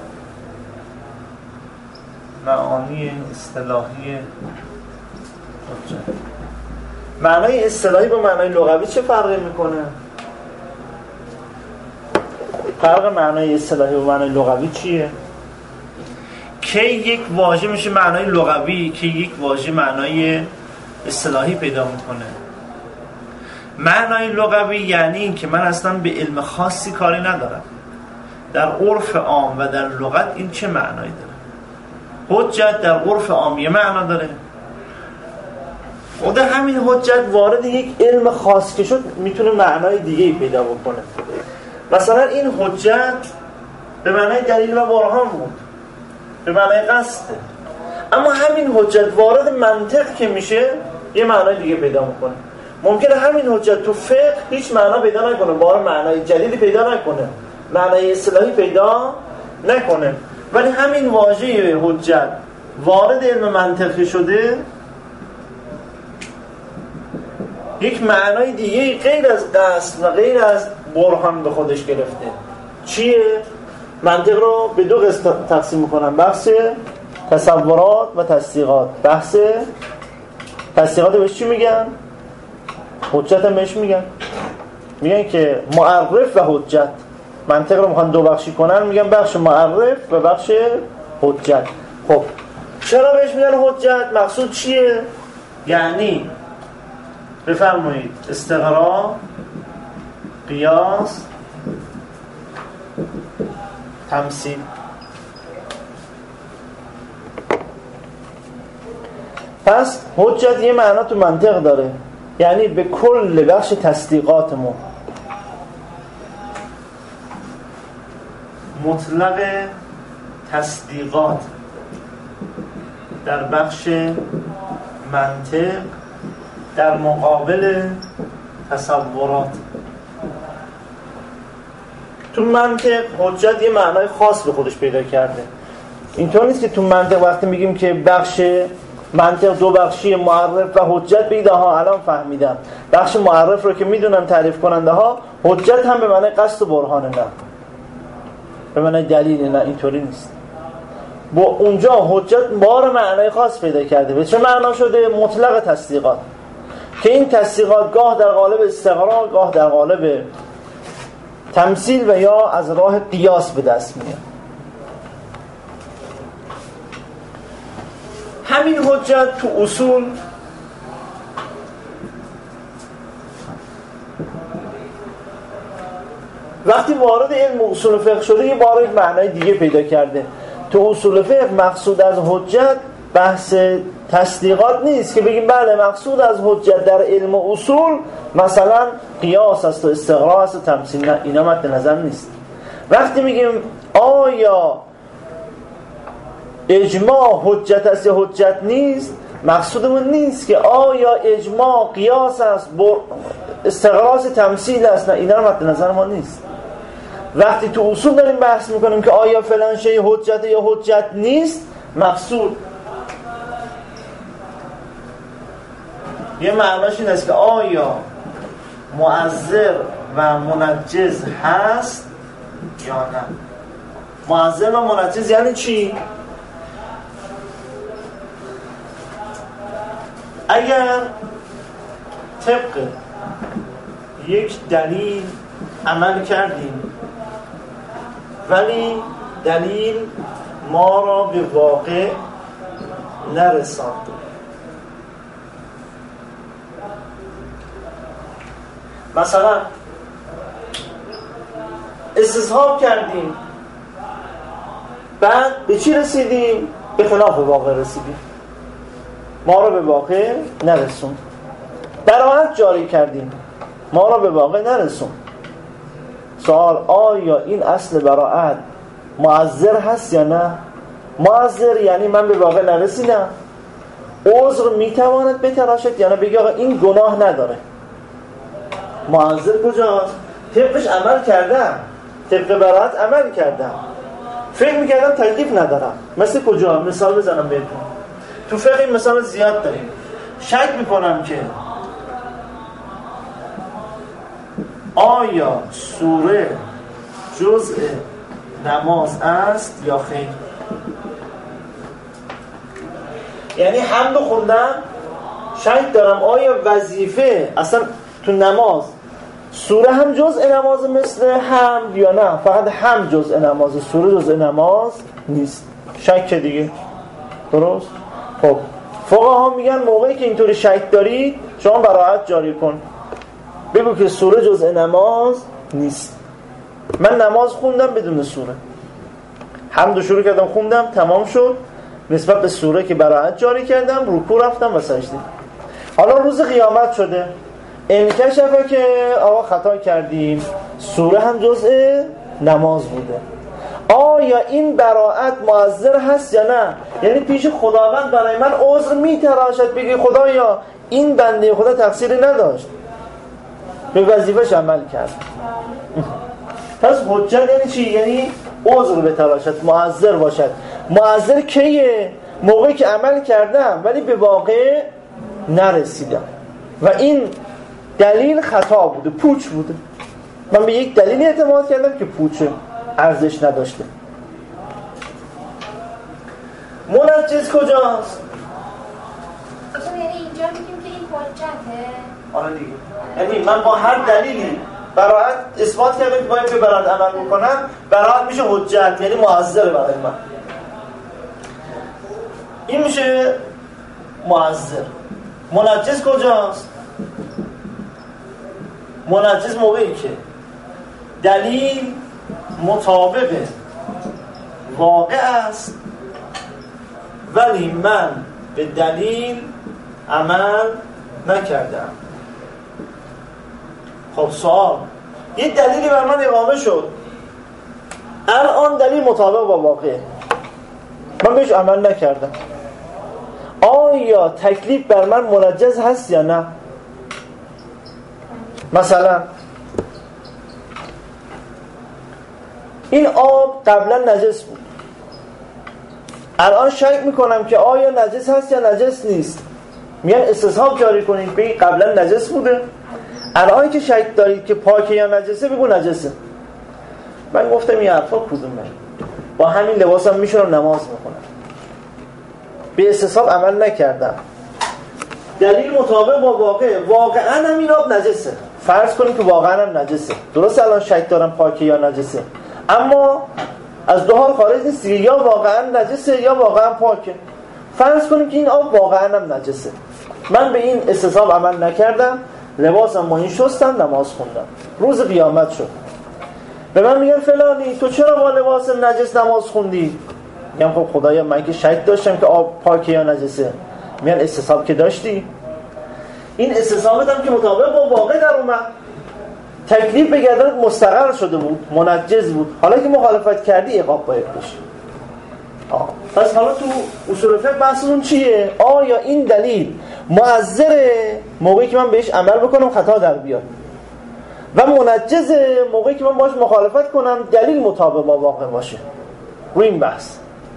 معانی اصطلاحی حجت، معنای اصطلاحی با معنای لغوی چه فرقی میکنه؟ فرق معنای اصطلاحی و معنای لغوی چیه؟ که یک واژه میشه معنای لغوی، که یک واژه معنای اصطلاحی پیدا میکنه. معنای لغوی یعنی این که من اصلا به علم خاصی کاری ندارم، در عرف عام و در لغت این چه معنایی داره. حجت در عرف عام یه معنا داره، خود همین حجت وارد یک علم خاص که شد میتونه معنای دیگه‌ای پیدا بکنه. مثلا این حجت به معنای دلیل و برهان بود، به معنای قصده، اما همین حجت وارد منطق که میشه یه معنای دیگه پیدا میکنه. ممکنه همین حجت تو فقه هیچ معنا پیدا نکنه، بار معنای جدیدی پیدا نکنه، معنای اصطلاحی پیدا نکنه، ولی همین واژه حجت وارد علم منطقی شده یک معنای دیگه غیر از قصد و غیر از برهان به خودش گرفته. چیه؟ منطق رو به دو قسمت تقسیم میکنم، بحث تصورات و تصدیقات. بحث تصدیقات بهش چی میگن؟ حجت هم بهش میگن. میگن که معرف و حجت. منطق رو میخوان دو بخشی کنن، میگن بخش معرف و بخش حجت. خب چرا بهش میگن حجت؟ مقصود چیه؟ یعنی بفرمایید استقرا، قیاس، تمثیل. پس حجت یه معنا تو منطق داره، یعنی به کل بخش تصدیقاتمون، مطلق تصدیقات در بخش منطق در مقابل تصورات. تو منطق حجت یه معنای خاص به خودش پیدا کرده. اینطور نیست که تو منطق وقتی میگیم که بخش منطق دو بخشی معرف و حجت، بگید ها الان فهمیدم بخش معرف رو که میدونم تعریف کننده ها، حجت هم به معنای قصد و برهان، نه به معنای دلیل، نه اینطوری نیست. با اونجا حجت بار معنای خاص پیدا کرده. به چه معنا شده؟ مطلق تصدیقات، که این تصدیقات گاه در قالب استقرا، گاه در قالب تمثیل و یا از راه قیاس به دست میاد. همین حجت تو اصول وقتی وارد علم اصول فقه شده یه بار معنای دیگه پیدا کرده. تو اصول فقه مقصود از حجت بحث تصدیقات نیست که بگیم بله مقصود از حجت در علم اصول مثلا قیاس است و استقرا است و تمثیل، نه اینا مد نظر نیست. وقتی میگیم آیا اجماع حجت است یا حجت نیست، مقصودمون نیست که آیا اجماع قیاس است استقراس تمثیل است، نه اینا مد نظر ما نیست. وقتی تو اصول داریم بحث میکنیم که آیا فلان شی حجت یا حجت نیست، مقصود یه معناش این است که آیا مؤثر و منجز هست یا نه. مؤثر و منجز یعنی چی؟ اگر طبق یک دلیل عمل کردیم ولی دلیل ما را به واقع نرساند، مثلا استصحاب کردیم بعد به چی رسیدیم؟ به خلاف واقع رسیدیم، ما را به واقع نرسوند. براءت جاری کردیم، ما را به واقع نرسوند. سوال آیا این اصل براءت معذر هست یا نه؟ معذر یعنی من به واقع نرسیدم، عذر میتواند بتراشد یا نه؟ بگی آقا این گناه نداره. معذر کجاست؟ طبقش عمل کردم، طبق براءت عمل کردم، فکر میکردم تکلیف ندارم. مثل کجا؟ مثال بزنم بهتون. تو فقه این مثال زیاد داریم. شک میکنم که آیا سوره جزء نماز است یا خیر. یعنی حمد خوندم، شک دارم آیا وظیفه اصلا تو نماز سوره هم جزء نماز مثل حمد یا نه، فقط حمد جزء نماز، سوره جزء نماز نیست. شک دیگه، درست؟ خب فقها میگن موقعی که اینطوری شک دارید شما براءت جاری کن، بگو که سوره جزء نماز نیست. من نماز خوندم بدون سوره، حمد شروع کردم خوندم تمام شد، نسبت به سوره که براءت جاری کردم رکوع رفتم و سجده. حالا روز قیامت شده انکشفه که آقا خطا کردیم، سوره هم جزء نماز بوده. آیا این براءت معذر هست یا نه؟ یعنی پیش خداوند برای من عذر میتراشد، بگی خدایا این بنده خدا تقصیری نداشت، به وظیفه‌اش عمل کرد. پس حجت یعنی چی؟ یعنی عذر بتراشد، معذر باشد. معذر کیه؟ موقعی که عمل کردم ولی به واقع نرسیدم و این دلیل خطا بوده، پوچ بوده. من به یک دلیل اعتماد کردم که پوچه، ارزش نداشته. منجز کجاست؟ یعنی اینجا میگیم که این حجته. آره دیگه، یعنی من با هر دلیلی براءت اثبات کردم که باید به براءت عمل بکنم، براءت میشه حجت، یعنی معذر برای من. این میشه مؤثر. منجز کجاست؟ منجز موقعی که دلیل مطابق واقع است ولی من به دلیل عمل نکردم. خب سوال، یه دلیلی بر من اقامه شد، الان دلیل مطابق با واقع، من بهش عمل نکردم، آیا تکلیف بر من منجز هست یا نه؟ مثلا این آب قبلا نجس بود، الان شک میکنم که آیا نجس هست یا نجس نیست. میان استصحاب جاری کنید بگید قبلا نجس بوده، الان که شک دارید که پاکه یا نجسه بگو نجسه. من گفتم این حرفا کدومه؟ با همین لباسم میشونم نماز میکنم، به استصحاب عمل نکردم، دلیل مطابق با واقع، واقعا هم این آب نجسه. فرض کنیم که واقعا هم نجسه، درست الان شک دارم پاکه یا نجسه، اما از دو حال خارج نیست، یا واقعا نجسه یا واقعا پاکه. فرض کنیم که این آب واقعا هم نجسه، من به این استصحاب عمل نکردم، لباسم ماهی شستم، نماز خوندم، روز قیامت شد. به من میگن فلانی تو چرا با لباس نجس نماز خوندی؟ میگم خب خدایا من که شک داشتم که آب پاکه یا نجسه. میگن استصحاب که داشتی، این استصحابت هم که مطابق با واقع در اومد، تکلیف به گردنت مستقر شده بود، منجز بود، حالا که مخالفت کردی عقاب باید بشی. پس حالا تو اصول فقه بحثمون چیه؟ آیا این دلیل مؤثره موقعی که من بهش عمل بکنم خطا در بیاد و منجزه موقعی که من باش مخالفت کنم دلیل مطابق با واقع باشه. روی این بحث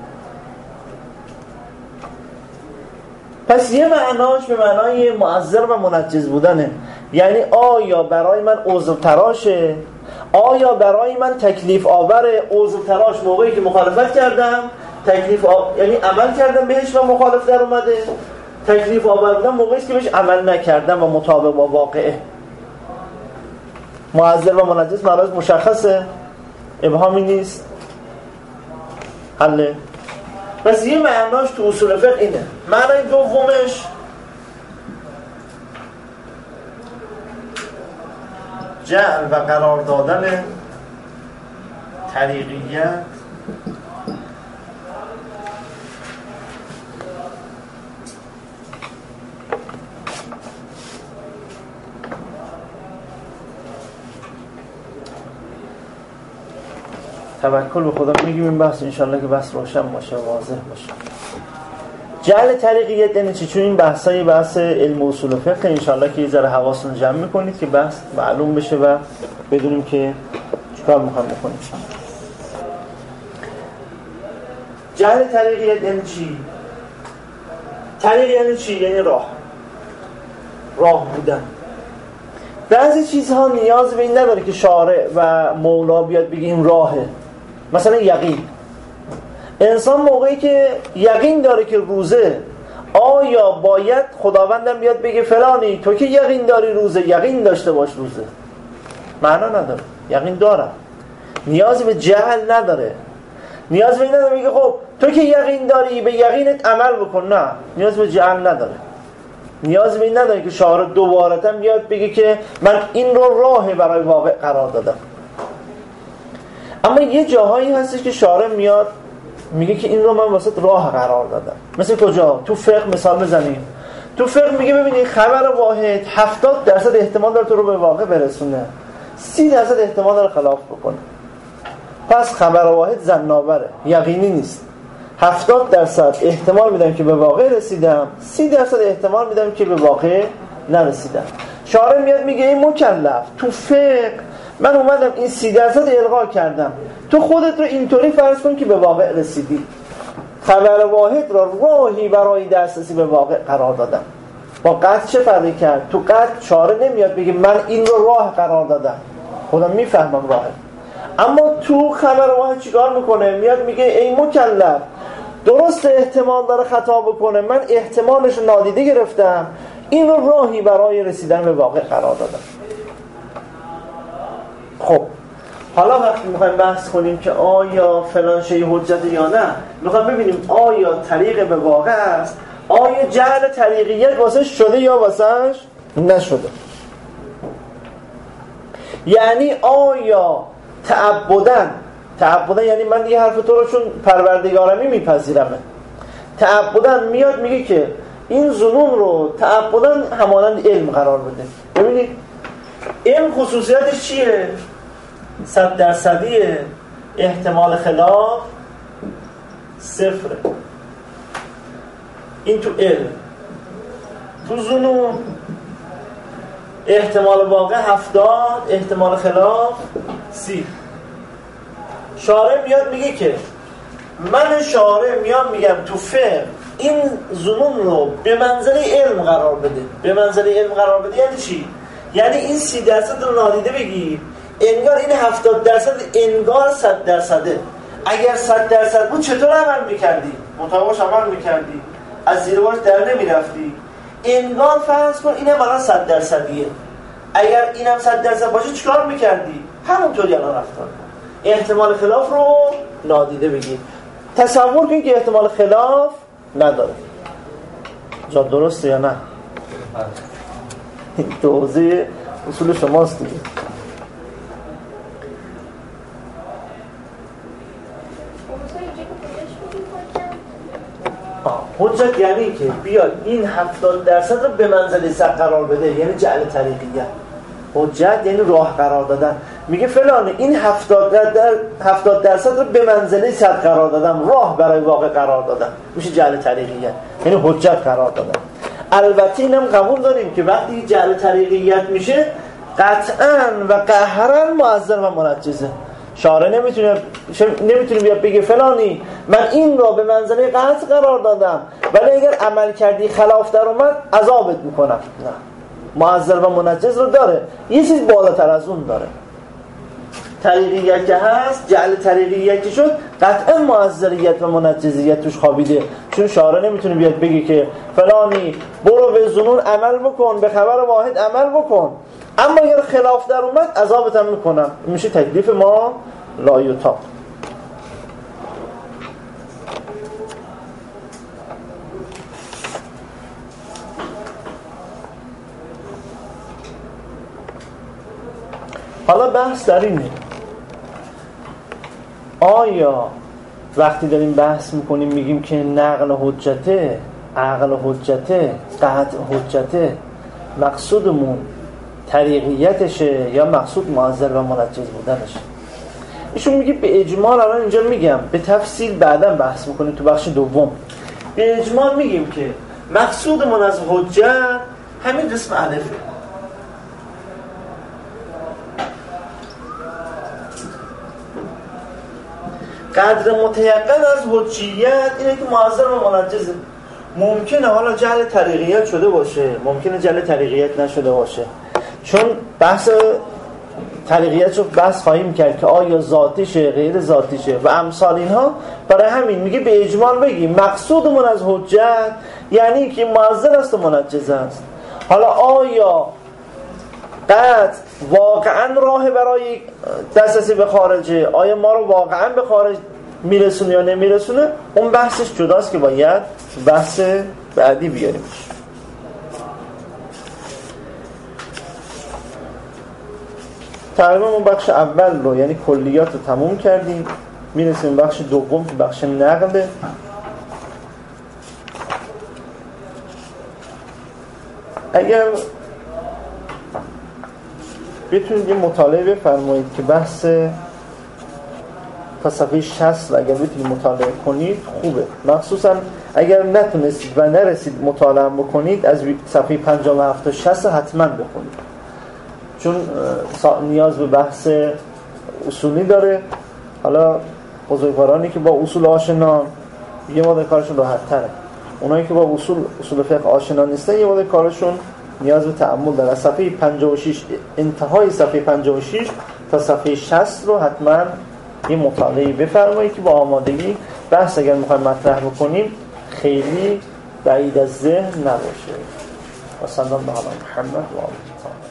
پس یه معناش به معنای مؤثر و منجز بودنه، یعنی آیا برای من عذر تراشه، آیا برای من تکلیف آوره. عذر تراش موقعی که مخالفت کردم، تکلیف آور... یعنی عمل کردم بهش و مخالف در اومده. تکلیف آور بودم موقعی که بهش عمل نکردم و مطابق با واقعه. مؤثر و منجز معناش مشخصه، ابهامی نیست، حله. پس یه معناش تو اصول فقه اینه. معنای دومش جعل و قرار دادن طریقیت توکل به خدا میگیم این بحث انشالله که بحث روشن باشه، واضح باشه. جعل طریقیت یعنی چی؟ چون این بحثای بحث علم اصول فقه انشالله که یه ذره حواستون جمع میکنید که بحث معلوم بشه و بدونیم که چیکار میخوایم بکنیم. جعل طریقیت یعنی چی؟ طریق یعنی چی؟ یعنی راه، راه بودن. بعضی چیزها نیاز به این نداره که شارع و مولا بیاد بگه این راهه. مثلا یقین، انسان موقعی که یقین داره که روزه، آیا باید خداوندم بیاد بگه فلانی تو که یقین داری روزه، یقین داشته باش روزه؟ معنا نداره. یقین دارم، نیازی به جهل نداره، نیاز به این نداره میگه خب تو که یقین داری به یقینت عمل بکن، نه، نیاز به جهل نداره. نیاز به این نداره که شارع دوبارتا بیاد بگه که من این رو راه برای واقع قرار دادم. اما یه جاهایی هستش که شارع میاد میگه که این رو من واسه راه قرار دادم. مثل کجا؟ تو فقه مثال بزنیم. تو فقه میگه ببینید خبر واحد هفتاد درصد احتمال داره تو رو به واقع برسونه، سی درصد احتمال داره خلاف بکنه. پس خبر واحد ظن‌آوره، یقینی نیست. هفتاد درصد احتمال میدم که به واقع رسیدم، سی درصد احتمال میدم که به واقع نرسیدم. شارع میاد میگه این مکلف تو فقه من اومدم این سی درصد الغا کردم، تو خودت رو اینطوری فرض کن که به واقع رسیدی. خبر واحد را راهی برای دسترسی به واقع قرار دادم. با قطع چه فرقی کرد؟ تو قطع شارع نمیاد بگه من این رو راه قرار دادم، خودم میفهمم راهه. اما تو خبر واحد چیکار میکنه؟ میاد میگه ای مکلف درست احتمال داره خطا بکنه، من احتمالش رو نادیده گرفتم، این رو راهی برای رسیدن به واقع قرار دادم. خب حالا وقتی میخوایم بحث کنیم که آیا فلان شی حجت یا نه، میخوایم ببینیم آیا طریق به واقع است، آیا جعل طریقیت واسه شده یا واسهش نشده. یعنی آیا تعبدن تعبدن یعنی من یه حرف تو رو چون پروردگارمی میپذیرمه، تعبدن میاد میگه که این ظنون رو تعبدن همانند علم قرار بده. ببینید علم خصوصیتش چیه؟ صد درصدیه، احتمال خلاف صفره. این تو علم. تو ظنون احتمال واقع هفتاد، احتمال خلاف سی. شارع میاد میگه که من شارع میام میگم تو فقه این ظنون رو به منزله علم قرار بده. به منزله علم قرار بده یعنی چی؟ یعنی این سی درصد رو نادیده بگیر، انگار این هفتاد درصد انگار صد درصده. اگر صد درصد بود چطور عمل میکردی؟ مطابقش عمل میکردی، از زیر بارش در نمیرفتی. انگار فرض کن اینم الان صد درصدیه، اگر اینم صد درصد باشه چیکار میکردی؟ همونطوری الان رفتار. احتمال خلاف رو نادیده بگیر. تصور کن که احتمال خلاف نداره. جا درسته یا نه؟ این توضیح اصول شماست دیگه. حجت یعنی که بیاد این هفتاد درصد رو به منزله صد قرار بده، یعنی جعل طریقیت. حجت یعنی راه قرار دادن. میگه فلان این هفتاد درصد رو به منزله صد قرار دادم، راه برای واقع قرار دادم، میشه جعل طریقیت، یعنی حجت قرار دادن. البته اینم قبول داریم که وقتی جعل طریقیت میشه قطعاً و قهراً معذر و منجزه. شارع نمیتونه نمیتونه بیاد بگه فلانی من این را به منزله قطع قرار دادم ولی اگر عمل کردی خلاف در اومد عذابت میکنم. نه، معذر و منجز رو داره، یه چیز بالاتر از اون داره. طریقیت که هست، جعل طریقیت که شد، قطعا معذریت و منجزیت توش خوابیده. چون شارع نمیتونه بیاد بگه که فلانی برو به ظنون عمل بکن، به خبر واحد عمل بکن، اما اگر خلاف در اومد عذابت هم میکنم. میشه تکلیف ما لا یطاق. حالا بحث در اینه آیا وقتی داریم بحث میکنیم میگیم که نقل حجته، عقل حجته، قطع حجته، مقصودمون طریقیتشه یا مقصود معذر و منجز بودنشه؟ ایشون میگه به اجمال، الان اینجا میگم به تفصیل بعدا بحث میکنیم تو بخش دوم. به اجمال میگیم که مقصودمون از حجت همین قسم الفه. قدر متیقن از حجیت اینه که معذر و منجزه. ممکنه حالا جعل طریقیت شده باشه، ممکنه جعل طریقیت نشده باشه، چون بحث طریقیت رو بحث خواهیم کرد که آیا ذاتیشه غیر ذاتیشه و امثال اینها. برای همین میگه به اجمال بگیم مقصودمون از حجت یعنی که معذر است و منجز است. حالا آیا قد واقعا راه برای دسترسی به خارجه، آیا ما رو واقعا به خارج میرسونه یا نمیرسونه، اون بحثش جداست که باید بحث بعدی بیاریم. تقریبا اون بخش اول رو یعنی کلیات رو تموم کردیم، میرسیم بخش دوم که بخش نقله. اگر بتونید یه مطالعه بفرمایید که بحث تا صفحه شصت اگر بتونید مطالعه کنید خوبه، مخصوصا اگر نتونستید و نرسید مطالعه بکنید از صفحه پنجاه و هفت تا شصت حتما بخونید، چون نیاز به بحث اصولی داره. حالا بزرگوارانی که با اصول آشنا یه مقدار کارشون راحت تره، اونایی که با اصول اصول فقه آشنا نیستن یه مقدار کارشون نیاز به تأمل داره. صفحه پنجاه و شش، انتهای صفحه پنجاه و شش تا صفحه شصت رو حتما یه مطالعه بفرمایید که با آمادگی بحث اگر میخوایم مطرح بکنیم خیلی بعید از ذهن نباشه. و صلی الله علی محمد و آله.